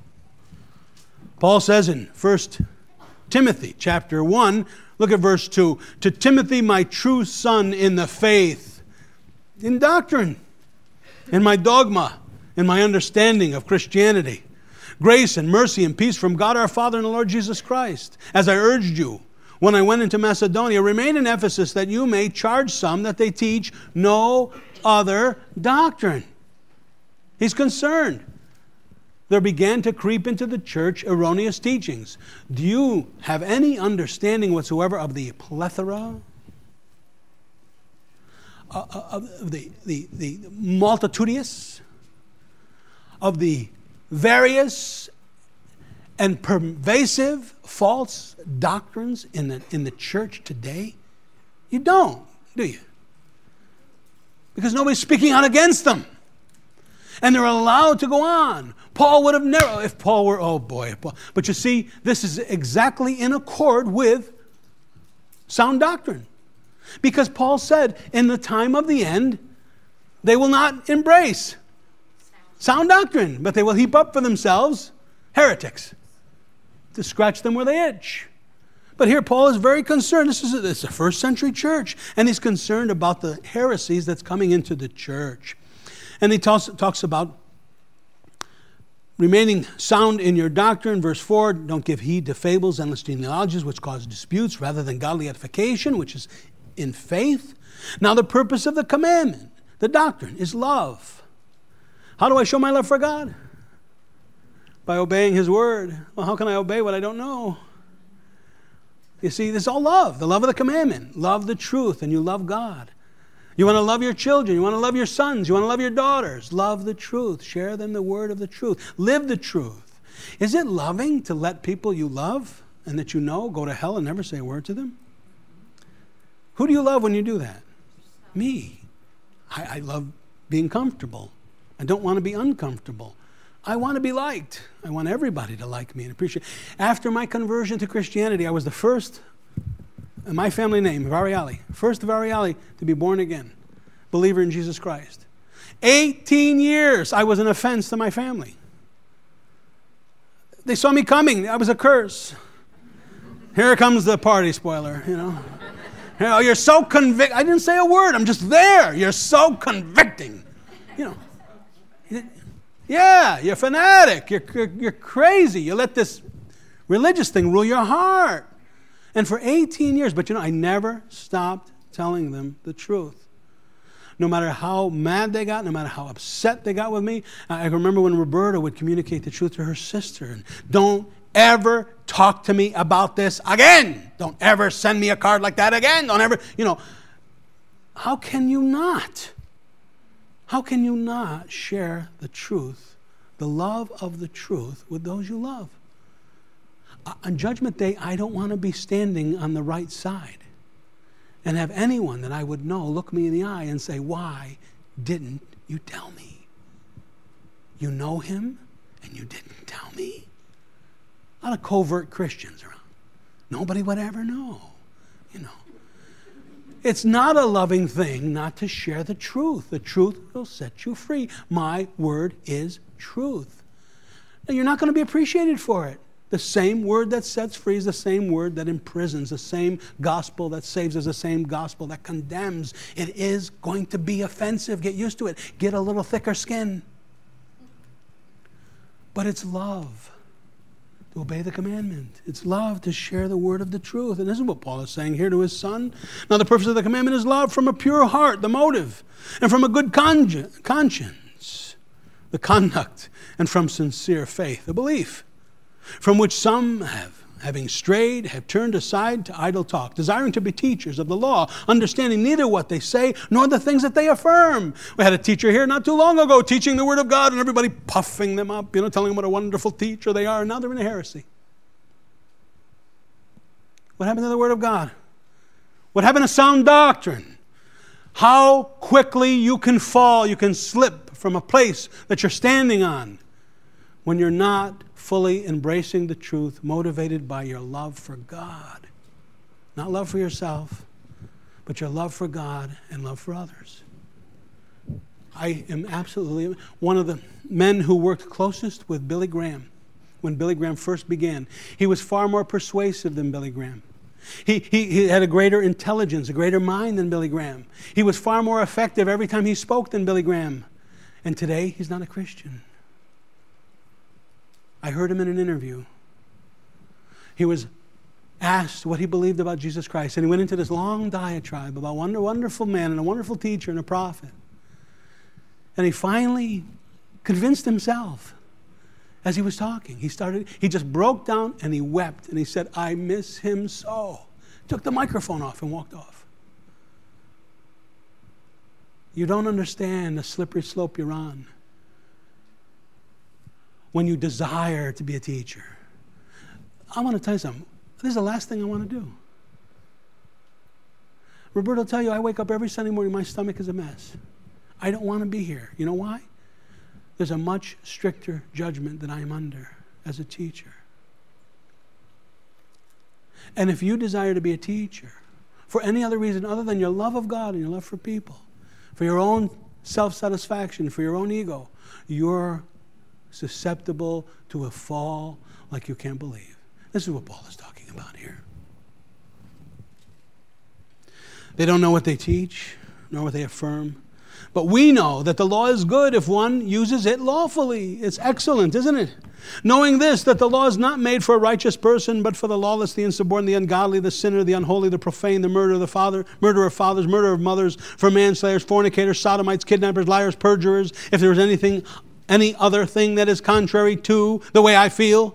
Paul says in First Timothy chapter one, look at verse two, to Timothy, my true son in the faith, in doctrine, in my dogma, in my understanding of Christianity, grace and mercy and peace from God our Father and the Lord Jesus Christ. As I urged you when I went into Macedonia, remain in Ephesus that you may charge some that they teach no other doctrine. He's concerned. There began to creep into the church erroneous teachings. Do you have any understanding whatsoever of the plethora, uh, of the, the, the multitudinous, of the various and pervasive false doctrines in the, in the church today? You don't, do you? Because nobody's speaking out against them. And they're allowed to go on. Paul would have never, if Paul were, oh boy. Paul. But you see, this is exactly in accord with sound doctrine. Because Paul said, in the time of the end, they will not embrace sound doctrine, but they will heap up for themselves heretics to scratch them where they itch. But here Paul is very concerned. This is a, this is a first century church, and he's concerned about the heresies that's coming into the church. And he talks, talks about remaining sound in your doctrine. Verse four, don't give heed to fables, endless genealogies, which cause disputes, rather than godly edification, which is in faith. Now the purpose of the commandment, the doctrine, is love. How do I show my love for God? By obeying His word. Well, how can I obey what I don't know? You see, this is all love. The love of the commandment. Love the truth, and you love God. You want to love your children. You want to love your sons. You want to love your daughters. Love the truth. Share them the word of the truth. Live the truth. Is it loving to let people you love and that you know go to hell and never say a word to them? Who do you love when you do that? Me. I, I love being comfortable. I don't want to be uncomfortable. I want to be liked. I want everybody to like me and appreciate. After my conversion to Christianity, I was the first, in my family name, Variali, first Variali to be born again, believer in Jesus Christ. eighteen years I was an offense to my family. They saw me coming. I was a curse. Here comes the party spoiler, you know. You know, you're so convict. I didn't say a word. I'm just there. You're so convicting. You know. Yeah, you're a fanatic. You're, you're, you're crazy. You let this religious thing rule your heart. And for eighteen years, but you know, I never stopped telling them the truth. No matter how mad they got, no matter how upset they got with me. I remember when Roberta would communicate the truth to her sister. And don't ever talk to me about this again. Don't ever send me a card like that again. Don't ever, you know. How can you not? How can you not share the truth, the love of the truth with those you love? On Judgment Day, I don't want to be standing on the right side and have anyone that I would know look me in the eye and say, why didn't you tell me? You know him and you didn't tell me? A lot of covert Christians around. Nobody would ever know, you know. It's not a loving thing not to share the truth. The truth will set you free. My word is truth. Now, you're not going to be appreciated for it. The same word that sets free is the same word that imprisons. The same gospel that saves is the same gospel that condemns. It is going to be offensive. Get used to it. Get a little thicker skin. But it's love to obey the commandment. It's love to share the word of the truth. And this is what Paul is saying here to his son. Now the purpose of the commandment is love from a pure heart, the motive, and from a good con- conscience, the conduct, and from sincere faith, the belief, from which some have, having strayed, have turned aside to idle talk, desiring to be teachers of the law, understanding neither what they say nor the things that they affirm. We had a teacher here not too long ago teaching the word of God, and everybody puffing them up, you know, telling them what a wonderful teacher they are, and now they're in a heresy. What happened to the word of God? What happened to sound doctrine? How quickly you can fall, you can slip from a place that you're standing on when you're not fully embracing the truth, motivated by your love for God. Not love for yourself, but your love for God and love for others. I am absolutely one of the men who worked closest with Billy Graham when Billy Graham first began. He was far more persuasive than Billy Graham. He, he, he had a greater intelligence, a greater mind than Billy Graham. He was far more effective every time he spoke than Billy Graham. And today, he's not a Christian. I heard him in an interview. He was asked what he believed about Jesus Christ, and he went into this long diatribe about what a wonderful man and a wonderful teacher and a prophet. And he finally convinced himself as he was talking. He started, he just broke down and he wept and he said, I miss him so. Took the microphone off and walked off. You don't understand the slippery slope you're on when you desire to be a teacher. I want to tell you something. This is the last thing I want to do. Roberto will tell you, I wake up every Sunday morning, my stomach is a mess. I don't want to be here. You know why? there's a much stricter judgment that I am under as a teacher. And if you desire to be a teacher for any other reason other than your love of God and your love for people, for your own self-satisfaction, for your own ego, you're susceptible to a fall like you can't believe. This is what Paul is talking about here. They don't know what they teach, nor what they affirm. But we know that the law is good if one uses it lawfully. It's excellent, isn't it? Knowing this, that the law is not made for a righteous person, but for the lawless, the insubordinate, the ungodly, the sinner, the unholy, the profane, the murderer, the father, murderer of fathers, murderer of mothers, for manslayers, fornicators, sodomites, kidnappers, liars, perjurers, if there is anything, any other thing that is contrary to the way I feel.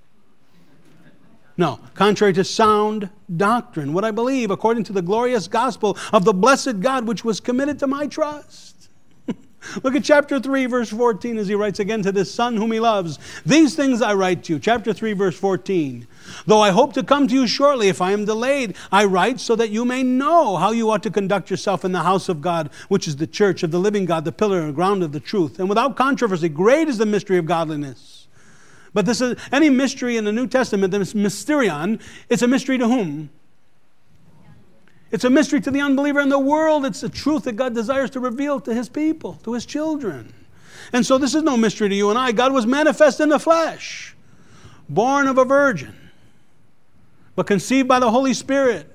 No, contrary to sound doctrine, what I believe according to the glorious gospel of the blessed God which was committed to my trust. Look at chapter three, verse fourteen, as he writes again to this son whom he loves. These things I write to you. Chapter three, verse fourteen. Though I hope to come to you shortly, if I am delayed, I write so that you may know how you ought to conduct yourself in the house of God, which is the church of the living God, the pillar and ground of the truth. And without controversy, great is the mystery of godliness. But this is any mystery in the New Testament, this mysterion, it's a mystery to whom? It's a mystery to the unbeliever in the world. It's a truth that God desires to reveal to his people, to his children. And so this is no mystery to you and I. God was manifest in the flesh, born of a virgin, but conceived by the Holy Spirit.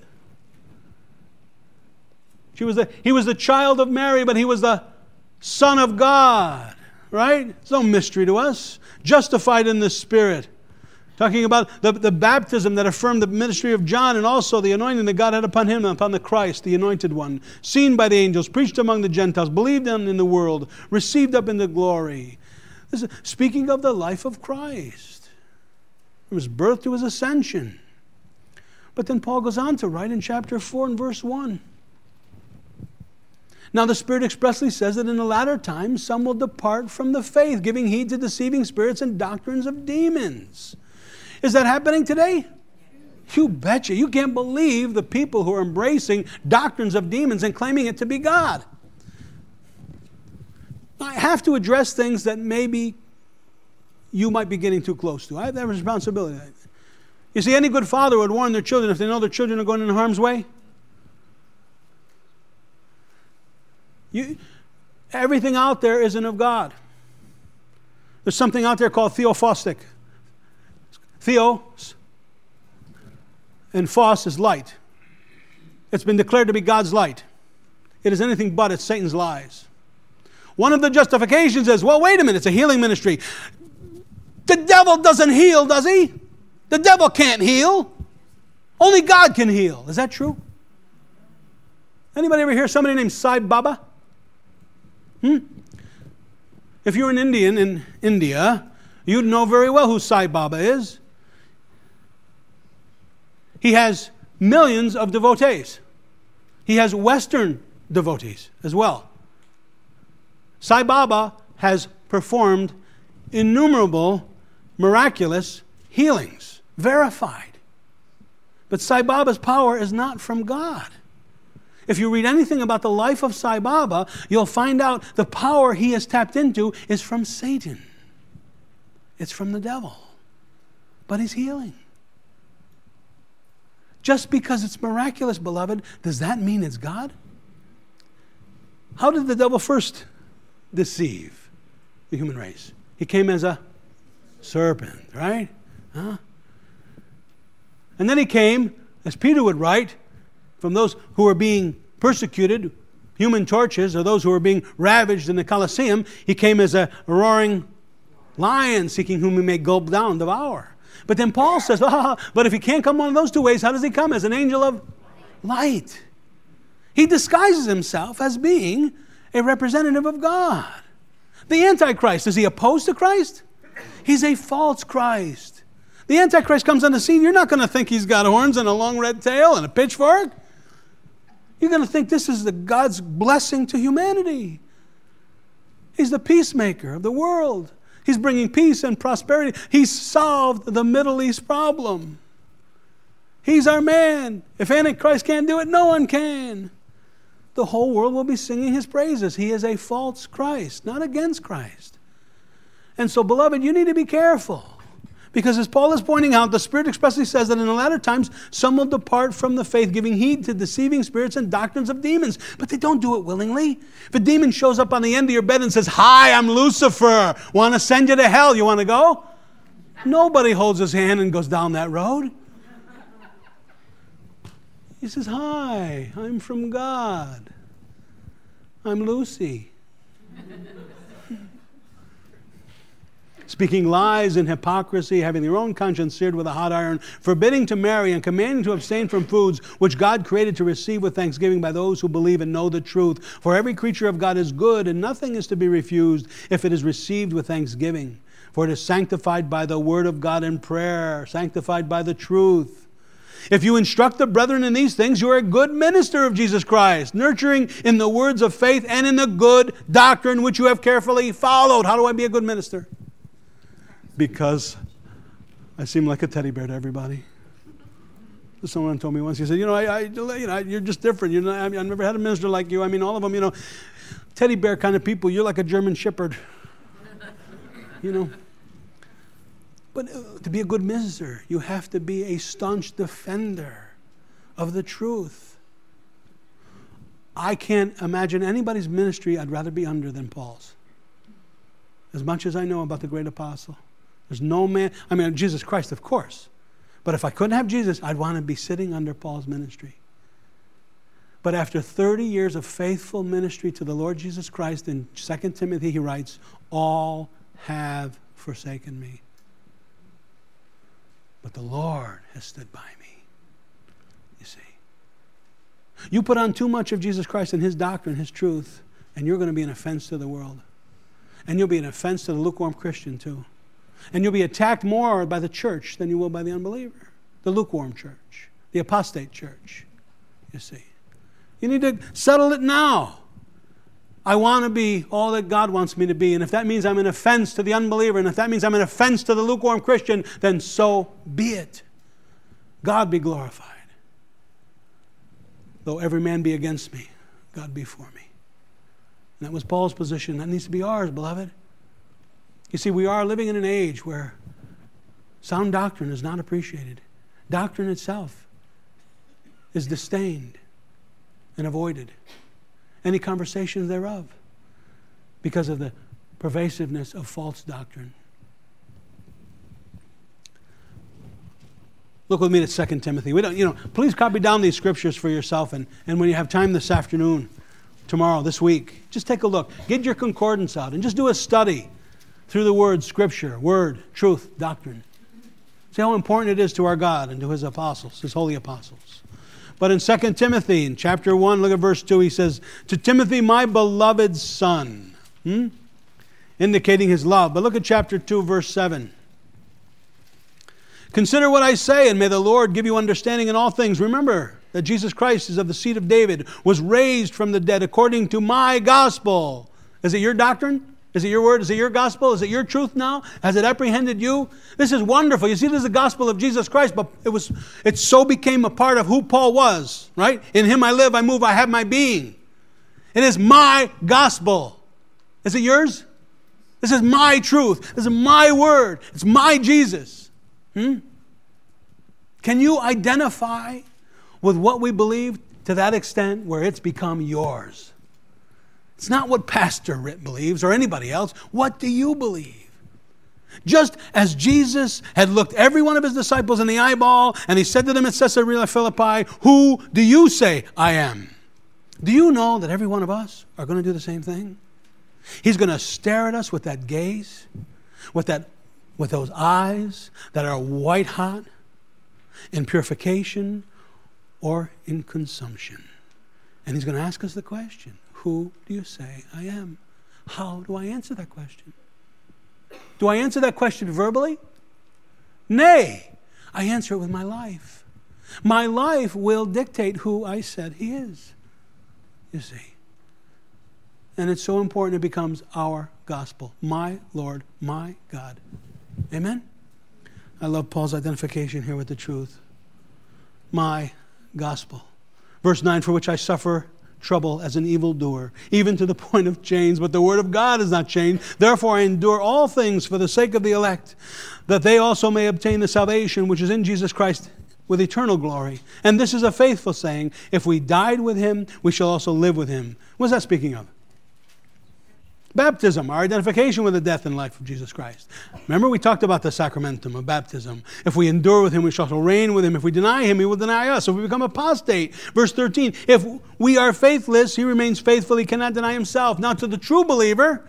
She was the, he was the child of Mary, but he was the Son of God. Right? It's no mystery to us. Justified in the Spirit. Talking about the, the baptism that affirmed the ministry of John, and also the anointing that God had upon him, upon the Christ, the anointed one. Seen by the angels, preached among the Gentiles, believed in in the world, received up into glory. This is speaking of the life of Christ. From his birth to his ascension. But then Paul goes on to write in chapter four and verse one. Now the Spirit expressly says that in the latter times some will depart from the faith, giving heed to deceiving spirits and doctrines of demons. Is that happening today? You betcha. You can't believe the people who are embracing doctrines of demons and claiming it to be God. I have to address things that maybe you might be getting too close to. I have that responsibility. You see, any good father would warn their children if they know their children are going in harm's way. You, everything out there isn't of God. There's something out there called theophostic. Theos and phos is light. It's been declared to be God's light. It is anything but. It's Satan's lies. One of the justifications is, well, wait a minute, it's a healing ministry. The devil doesn't heal, does he? The devil can't heal. Only God can heal. Is that true? Anybody ever hear somebody named Sai Baba? Hmm? If you're an Indian in India, you'd know very well who Sai Baba is. He has millions of devotees. He has Western devotees as well. Sai Baba has performed innumerable miraculous healings, verified. But Sai Baba's power is not from God. If you read anything about the life of Sai Baba, you'll find out the power he has tapped into is from Satan. It's from the devil. But he's healing. Just because it's miraculous, beloved, does that mean it's God? How did the devil first deceive the human race? He came as a serpent, right? Huh? And then he came, as Peter would write, from those who were being persecuted, human torches, or those who were being ravaged in the Colosseum. He came as a roaring lion, seeking whom he may gulp down, devour. But then Paul says, ah, but if he can't come one of those two ways, how does he come? As an angel of light. He disguises himself as being a representative of God. The Antichrist, is he opposed to Christ? He's a false Christ. The Antichrist comes on the scene. You're not going to think he's got horns and a long red tail and a pitchfork. You're going to think this is the God's blessing to humanity. He's the peacemaker of the world. He's bringing peace and prosperity. He's solved the Middle East problem. He's our man. If Antichrist can't do it, no one can. The whole world will be singing his praises. He is a false Christ, not against Christ, And so, beloved, you need to be careful. Because as Paul is pointing out, the Spirit expressly says that in the latter times, some will depart from the faith, giving heed to deceiving spirits and doctrines of demons. But they don't do it willingly. If a demon shows up on the end of your bed and says, "Hi, I'm Lucifer. Want to send you to hell. You want to go?" Nobody holds his hand and goes down that road. He says, "Hi, I'm from God. I'm Lucy." Speaking lies and hypocrisy, having their own conscience seared with a hot iron, forbidding to marry and commanding to abstain from foods which God created to receive with thanksgiving by those who believe and know the truth. For every creature of God is good, and nothing is to be refused if it is received with thanksgiving. For it is sanctified by the word of God in prayer, sanctified by the truth. If you instruct the brethren in these things, you are a good minister of Jesus Christ, nurturing in the words of faith and in the good doctrine which you have carefully followed. How do I be a good minister? Because I seem like a teddy bear to everybody. Someone told me once, he said, you know, I, I you know, you're just different. You know, I mean, I've never had a minister like you. I mean, all of them, you know, teddy bear kind of people. You're like a German shepherd. You know. But to be a good minister, you have to be a staunch defender of the truth. I can't imagine anybody's ministry I'd rather be under than Paul's. As much as I know about the great apostle. There's no man, I mean, Jesus Christ, of course. But if I couldn't have Jesus, I'd want to be sitting under Paul's ministry. But after thirty years of faithful ministry to the Lord Jesus Christ, in Second Timothy he writes, all have forsaken me. But the Lord has stood by me. You see. You put on too much of Jesus Christ and his doctrine, his truth, and you're going to be an offense to the world. And you'll be an offense to the lukewarm Christian too. And you'll be attacked more by the church than you will by the unbeliever. The lukewarm church. The apostate church. You see. You need to settle it now. I want to be all that God wants me to be. And if that means I'm an offense to the unbeliever, and if that means I'm an offense to the lukewarm Christian, then so be it. God be glorified. Though every man be against me, God be for me. And that was Paul's position. That needs to be ours, beloved. You see, we are living in an age where sound doctrine is not appreciated. Doctrine itself is disdained and avoided. Any conversation thereof, because of the pervasiveness of false doctrine. Look with me at Second Timothy. We don't, you know, please copy down these scriptures for yourself, and, and when you have time this afternoon, tomorrow, this week, just take a look. Get your concordance out and just do a study through the word Scripture, word, truth, doctrine. See how important it is to our God and to his apostles, his holy apostles. But in Second Timothy, in chapter one, look at verse two, he says, to Timothy, my beloved son, hmm? indicating his love. But look at chapter two, verse seven. Consider what I say, and may the Lord give you understanding in all things. Remember that Jesus Christ is of the seed of David, was raised from the dead according to my gospel. Is it your doctrine? Is it your word? Is it your gospel? Is it your truth now? Has it apprehended you? This is wonderful. You see, this is the gospel of Jesus Christ, but it was it so became a part of who Paul was, right? In him I live, I move, I have my being. It is my gospel. Is it yours? This is my truth. This is my word. It's my Jesus. Hmm? Can you identify with what we believe to that extent where it's become yours? It's not what Pastor Ritt believes or anybody else. What do you believe? Just as Jesus had looked every one of his disciples in the eyeball and he said to them at Caesarea Philippi, who do you say I am? Do you know that every one of us are going to do the same thing? He's going to stare at us with that gaze, with that, with those eyes that are white hot in purification or in consumption. And he's going to ask us the question, who do you say I am? How do I answer that question? Do I answer that question verbally? Nay, I answer it with my life. My life will dictate who I said he is. You see. And it's so important it becomes our gospel. My Lord, my God. Amen? I love Paul's identification here with the truth. My gospel. Verse nine, for which I suffer trouble as an evildoer, even to the point of chains. But the word of God is not changed. Therefore I endure all things for the sake of the elect, that they also may obtain the salvation which is in Jesus Christ with eternal glory. And this is a faithful saying, if we died with him, we shall also live with him. What's that speaking of? Baptism, our identification with the death and life of Jesus Christ. Remember, we talked about the sacramentum of baptism. If we endure with him, we shall also reign with him. If we deny him, he will deny us. If we become apostate, verse thirteen, if we are faithless, he remains faithful. He cannot deny himself. Now, to the true believer,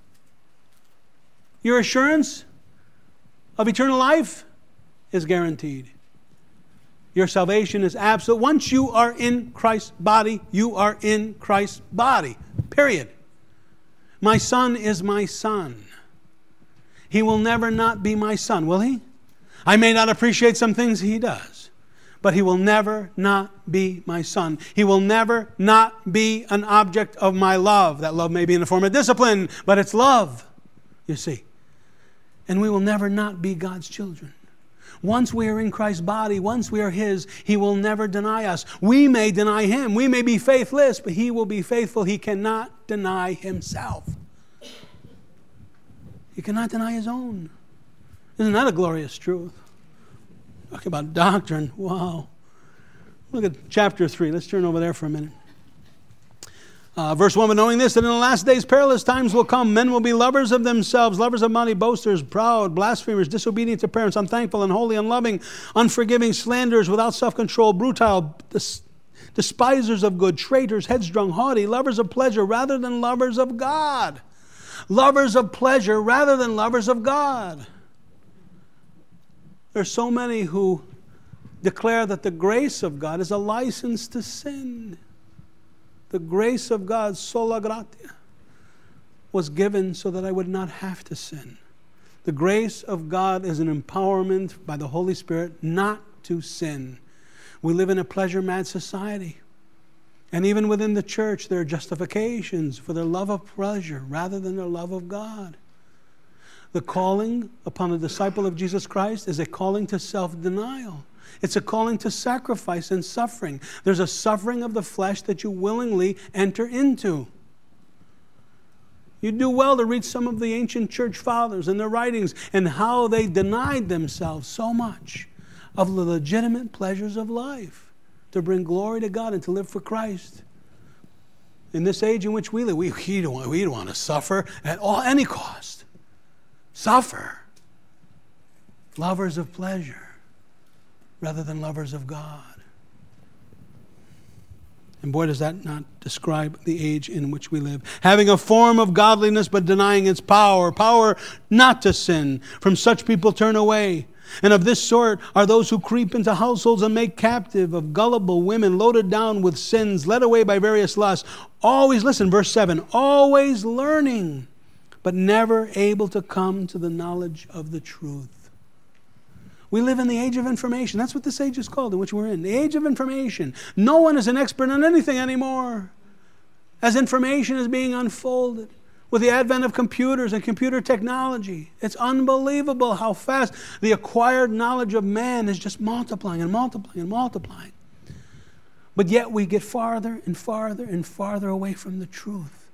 your assurance of eternal life is guaranteed. Your salvation is absolute. Once you are in Christ's body, you are in Christ's body. Period. My son is my son. He will never not be my son, will he? I may not appreciate some things he does, but he will never not be my son. He will never not be an object of my love. That love may be in the form of discipline, but it's love, you see. And we will never not be God's children. Once we are in Christ's body, once we are his, he will never deny us. We may deny him. We may be faithless, but he will be faithful. He cannot deny himself. He cannot deny his own. Isn't that a glorious truth? Talk about doctrine. Wow. Look at chapter three. Let's turn over there for a minute. Uh, verse one, but knowing this, that in the last days perilous times will come. Men will be lovers of themselves, lovers of money, boasters, proud, blasphemers, disobedient to parents, unthankful, unholy, unloving, unforgiving, slanderers, without self-control, brutal, des- despisers of good, traitors, headstrong, haughty, lovers of pleasure rather than lovers of God. Lovers of pleasure rather than lovers of God. There are so many who declare that the grace of God is a license to sin. The grace of God, sola gratia, was given so that I would not have to sin. The grace of God is an empowerment by the Holy Spirit not to sin. We live in a pleasure-mad society. And even within the church, there are justifications for their love of pleasure rather than their love of God. The calling upon a disciple of Jesus Christ is a calling to self-denial. It's a calling to sacrifice and suffering. There's a suffering of the flesh that you willingly enter into. You do well to read some of the ancient church fathers and their writings and how they denied themselves so much of the legitimate pleasures of life to bring glory to God and to live for Christ. In this age in which we live, we, we, don't, want, we don't want to suffer at all, any cost. Suffer. Lovers of pleasure rather than lovers of God. And boy, does that not describe the age in which we live. Having a form of godliness but denying its power. Power not to sin. From such people turn away. And of this sort are those who creep into households and make captive of gullible women loaded down with sins, led away by various lusts. Always, listen, verse seven, always learning, but never able to come to the knowledge of the truth. We live in the age of information. That's what this age is called in which we're in. The age of information. No one is an expert on anything anymore. As information is being unfolded with the advent of computers and computer technology, it's unbelievable how fast the acquired knowledge of man is just multiplying and multiplying and multiplying. But yet we get farther and farther and farther away from the truth.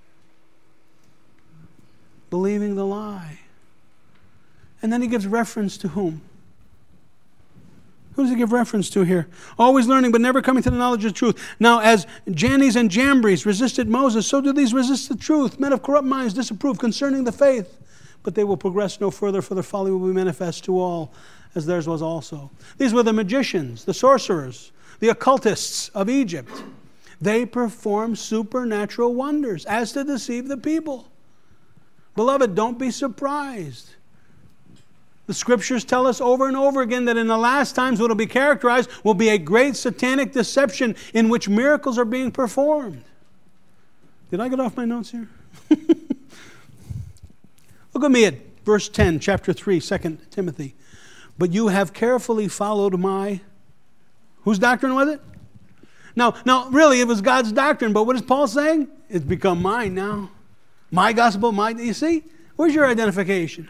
Believing the lie. And then he gives reference to whom? Who does he give reference to here? Always learning, but never coming to the knowledge of truth. Now, as Jannes and Jambres resisted Moses, so do these resist the truth. Men of corrupt minds disapprove concerning the faith, but they will progress no further, for their folly will be manifest to all, as theirs was also. These were the magicians, the sorcerers, the occultists of Egypt. They performed supernatural wonders as to deceive the people. Beloved, don't be surprised. The scriptures tell us over and over again that in the last times what will be characterized will be a great satanic deception in which miracles are being performed. Did I get off my notes here? Look with me at verse ten, chapter three, Second Timothy. But you have carefully followed my... Whose doctrine was it? Now, now, really, it was God's doctrine, but what is Paul saying? It's become mine now. My gospel, my... You see? Where's your identification?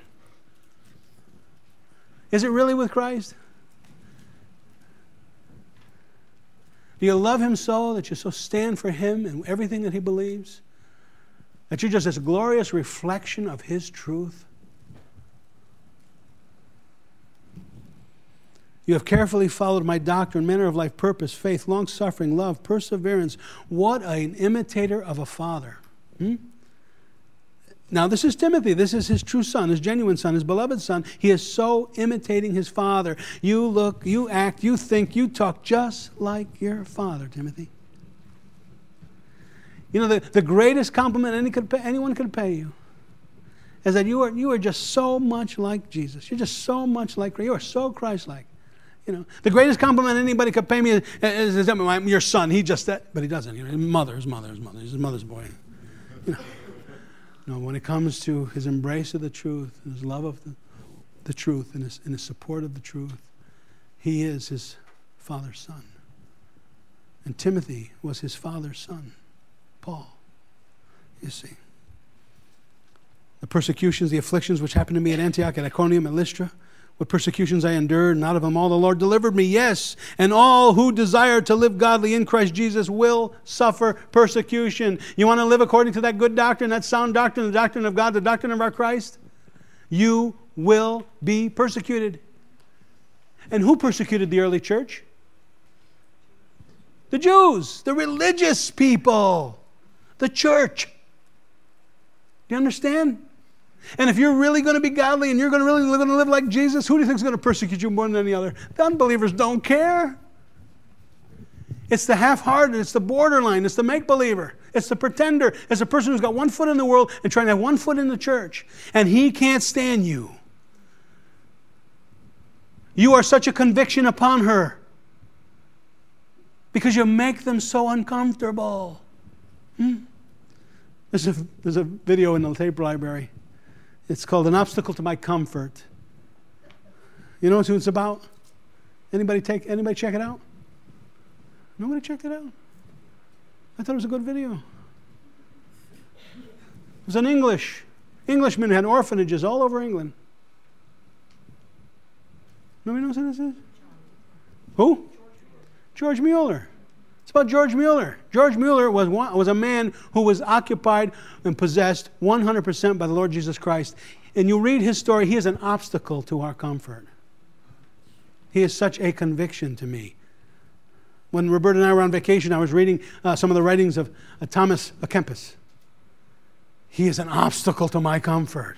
Is it really with Christ? Do you love him so that you so stand for him and everything that he believes? That you're just this glorious reflection of his truth? You have carefully followed my doctrine, manner of life, purpose, faith, long-suffering, love, perseverance. What an imitator of a father. Hmm? Now, this is Timothy. This is his true son, his genuine son, his beloved son. He is so imitating his father. You look, you act, you think, you talk just like your father, Timothy. You know, the, the greatest compliment any could pay, anyone could pay you is that you are, you are just so much like Jesus. You're just so much like, you are so Christ-like. You know, the greatest compliment anybody could pay me is, is, is that your son. He just that, but he doesn't. You know, his mother, his mother, his mother. He's his mother's boy. You know. No, when it comes to his embrace of the truth, and his love of the, the truth, and his, and his support of the truth, he is his father's son. And Timothy was his father's son, Paul. You see. The persecutions, the afflictions which happened to me at Antioch, at Iconium, at Lystra, what persecutions I endured, and out of them all the Lord delivered me. Yes, and all who desire to live godly in Christ Jesus will suffer persecution. You want to live according to that good doctrine, that sound doctrine, the doctrine of God, the doctrine of our Christ? You will be persecuted. And who persecuted the early church? The Jews, the religious people, the church. Do you understand? And if you're really going to be godly and you're going to really going to live like Jesus, who do you think is going to persecute you more than any other? The unbelievers don't care. It's the half-hearted. It's the borderline. It's the make-believer. It's the pretender. It's the person who's got one foot in the world and trying to have one foot in the church. And he can't stand you. You are such a conviction upon her because you make them so uncomfortable. Hmm? There's a, there's a video in the tape library. It's called An Obstacle to My Comfort. You know what it's about? Anybody take anybody check it out? Nobody checked it out? I thought it was a good video. It was in English. Englishmen had orphanages all over England. Nobody knows who this is? Who? George Mueller. It's about George Mueller. George Mueller was, one, was a man who was occupied and possessed one hundred percent by the Lord Jesus Christ. And you read his story, he is an obstacle to our comfort. He is such a conviction to me. When Roberta and I were on vacation, I was reading uh, some of the writings of uh, Thomas à Kempis. He is an obstacle to my comfort.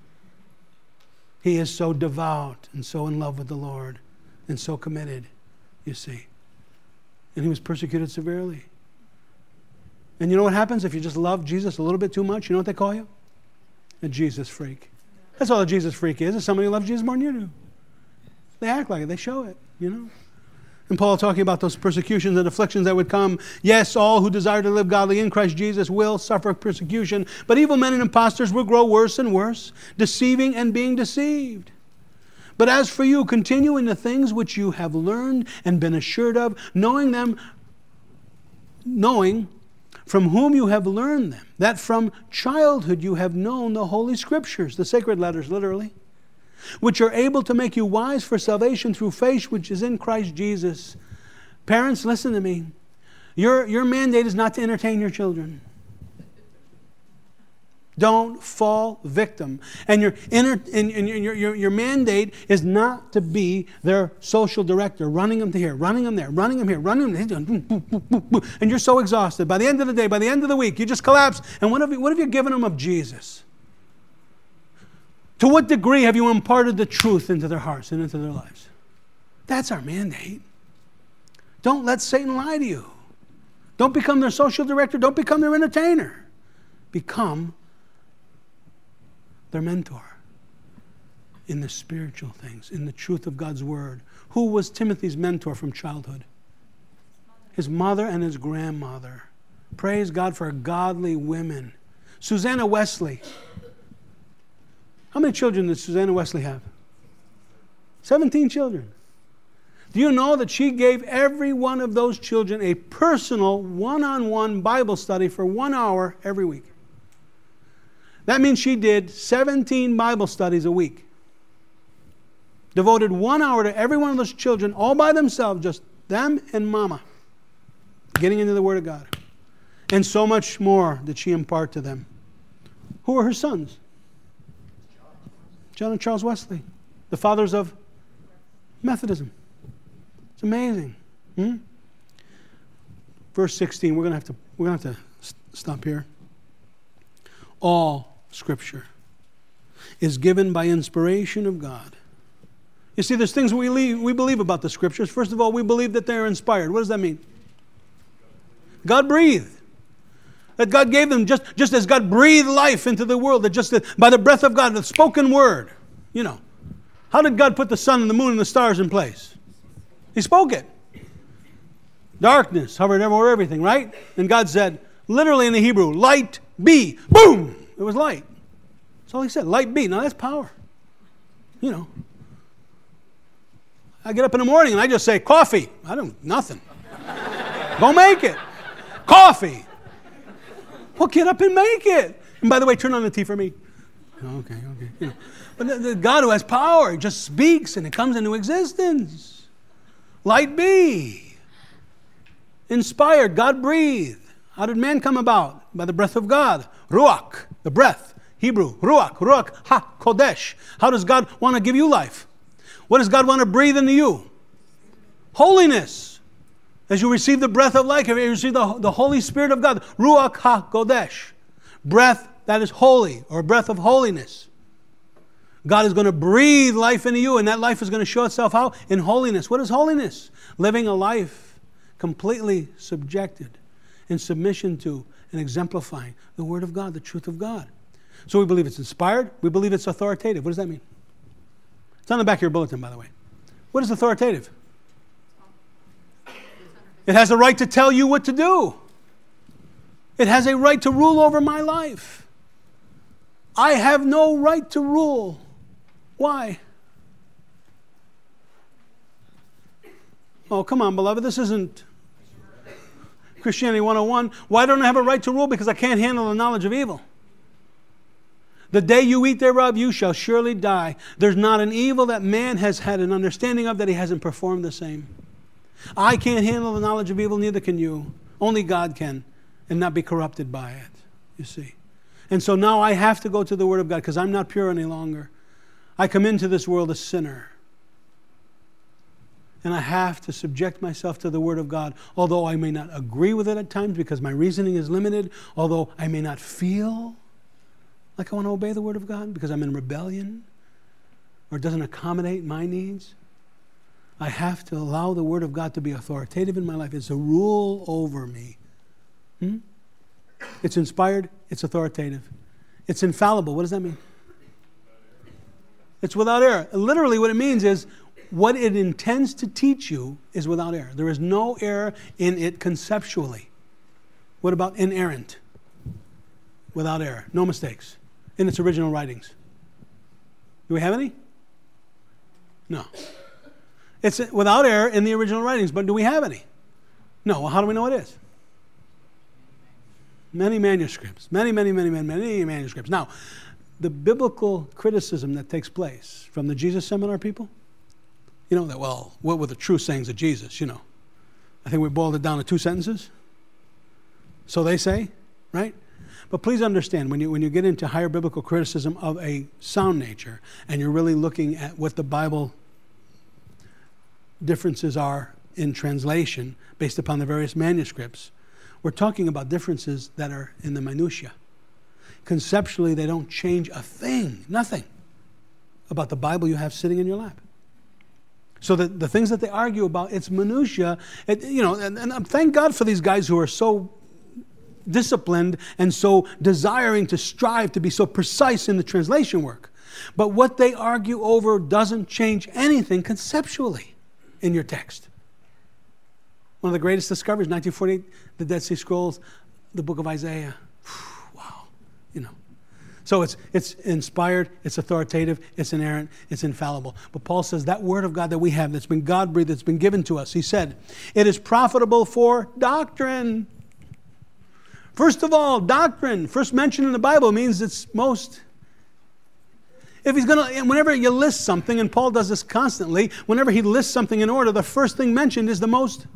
He is so devout and so in love with the Lord and so committed, you see. And he was persecuted severely. And you know what happens if you just love Jesus a little bit too much? You know what they call you? A Jesus freak. That's all a Jesus freak is. Is somebody who loves Jesus more than you do. They act like it. They show it, you know. And Paul talking about those persecutions and afflictions that would come. Yes, all who desire to live godly in Christ Jesus will suffer persecution. But evil men and impostors will grow worse and worse, deceiving and being deceived. But as for you, continue in the things which you have learned and been assured of, knowing them, knowing from whom you have learned them, that from childhood you have known the Holy Scriptures, the sacred letters, literally, which are able to make you wise for salvation through faith which is in Christ Jesus. Parents, listen to me. Your, your mandate is not to entertain your children. Don't fall victim. And your, inner, and, and your, your, your mandate is not to be their social director, running them to here, running them there, running them here, running them there. And you're so exhausted. By the end of the day, by the end of the week, you just collapse. And what have you, what have you given them of Jesus? To what degree have you imparted the truth into their hearts and into their lives? That's our mandate. Don't let Satan lie to you. Don't become their social director. Don't become their entertainer. Become their mentor in the spiritual things, in the truth of God's Word. Who was Timothy's mentor from childhood? His mother and his grandmother. Praise God for godly women. Susanna Wesley. How many children did Susanna Wesley have? seventeen children. Do you know that she gave every one of those children a personal one-on-one Bible study for one hour every week? That means she did seventeen Bible studies a week. Devoted one hour to every one of those children all by themselves, just them and Mama. getting into the Word of God. And so much more did she impart to them. Who were her sons? John and Charles Wesley, the fathers of Methodism. It's amazing. Hmm? Verse sixteen, we're going to have to we're going to have to stop here. All Scripture is given by inspiration of God. You see, there's things we, leave, we believe about the Scriptures. First of all, we believe that they are inspired. What does that mean? God breathed. That God gave them, just, just as God breathed life into the world, that just by the breath of God, the spoken word. You know, how did God put the sun and the moon and the stars in place? He spoke it. Darkness hovered over everything, right? And God said, literally in the Hebrew, light be. Boom! It was light. That's all he said. Light be. Now that's power. You know. I get up in the morning and I just say, coffee. I don't, nothing. Go make it. Coffee. Well, get up and make it. And by the way, turn on the tea for me. Okay, okay. You know. But the, the God who has power just speaks and it comes into existence. Light be. Inspired. God breathed. How did man come about? By the breath of God. Ruach, the breath. Hebrew. Ruach. Ruach ha-kodesh. How does God want to give you life? What does God want to breathe into you? Holiness. As you receive the breath of life, you receive the, the Holy Spirit of God. Ruach ha-kodesh. Breath that is holy, or breath of holiness. God is going to breathe life into you, and that life is going to show itself how? In holiness. What is holiness? Living a life completely subjected in submission to and exemplifying the Word of God, the truth of God. So we believe it's inspired. We believe it's authoritative. What does that mean? It's on the back of your bulletin, by the way. What is authoritative? It has a right to tell you what to do. It has a right to rule over my life. I have no right to rule. Why? Oh, come on, beloved. This isn't Christianity one oh one. Why don't I have a right to rule? Because I can't handle the knowledge of evil. The day you eat thereof, you shall surely die. There's not an evil that man has had an understanding of that he hasn't performed the same. I can't handle the knowledge of evil, neither can you. Only God can, and not be corrupted by it, you see. And so now I have to go to the Word of God because I'm not pure any longer. I come into this world a sinner. And I have to subject myself to the Word of God, although I may not agree with it at times because my reasoning is limited, although I may not feel like I want to obey the Word of God because I'm in rebellion or it doesn't accommodate my needs. I have to allow the Word of God to be authoritative in my life. It's a rule over me. Hmm? It's inspired. It's authoritative. It's infallible. What does that mean? It's without error. Literally what it means is what it intends to teach you is without error. There is no error in it conceptually. What about inerrant? Without error. No mistakes in its original writings. Do we have any? No. It's without error in the original writings, but do we have any? No. Well, how do we know it is? Many manuscripts. Many, many, many, many, many manuscripts. Now, the biblical criticism that takes place from the Jesus Seminar people, you know, that, well, what were the true sayings of Jesus, you know? I think we boiled it down to two sentences. So they say, right? But please understand, when you, when you get into higher biblical criticism of a sound nature, and you're really looking at what the Bible differences are in translation based upon the various manuscripts, we're talking about differences that are in the minutiae. Conceptually, they don't change a thing, nothing, about the Bible you have sitting in your lap. So the, the things that they argue about, it's minutiae. It, you know, and, and thank God for these guys who are so disciplined and so desiring to strive to be so precise in the translation work. But what they argue over doesn't change anything conceptually in your text. One of the greatest discoveries, nineteen forty-eight, the Dead Sea Scrolls, the book of Isaiah. Wow, you know. So it's it's inspired, it's authoritative, it's inerrant, it's infallible. But Paul says that word of God that we have, that's been God-breathed, that's been given to us, he said, it is profitable for doctrine. First of all, doctrine, first mention in the Bible means it's most... If he's going to, whenever you list something, and Paul does this constantly, whenever he lists something in order, the first thing mentioned is the most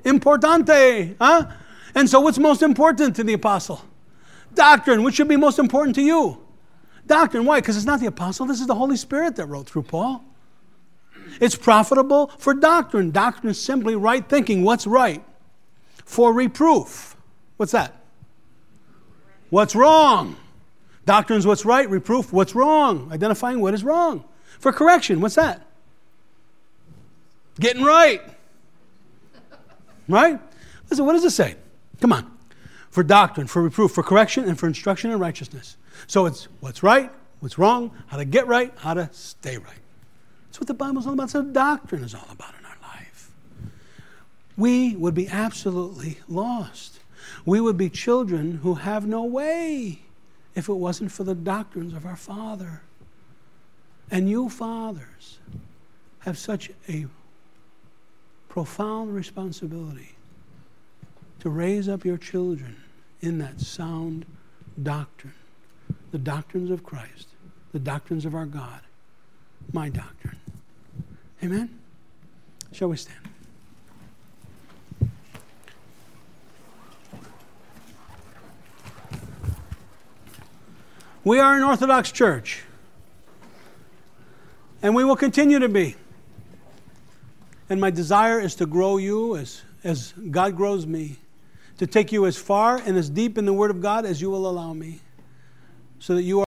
importante. Huh? And so what's most important to the apostle? Doctrine. Which should be most important to you? Doctrine. Why? Because it's not the apostle. This is the Holy Spirit that wrote through Paul. It's profitable for doctrine. Doctrine is simply right thinking. What's right? For reproof. What's that? What's wrong? Doctrine is what's right. Reproof, what's wrong? Identifying what is wrong. For correction, what's that? Getting right. Right? Listen, what does it say? Come on. For doctrine, for reproof, for correction, and for instruction in righteousness. So it's what's right, what's wrong, how to get right, how to stay right. That's what the Bible's all about. That's what doctrine is all about in our life. We would be absolutely lost. We would be children who have no way if it wasn't for the doctrines of our Father. And you fathers have such a profound responsibility to raise up your children in that sound doctrine. The doctrines of Christ, the doctrines of our God, my doctrine. Amen? Shall we stand? We are an Orthodox church, and we will continue to be. And my desire is to grow you as, as God grows me, to take you as far and as deep in the Word of God as you will allow me, so that you are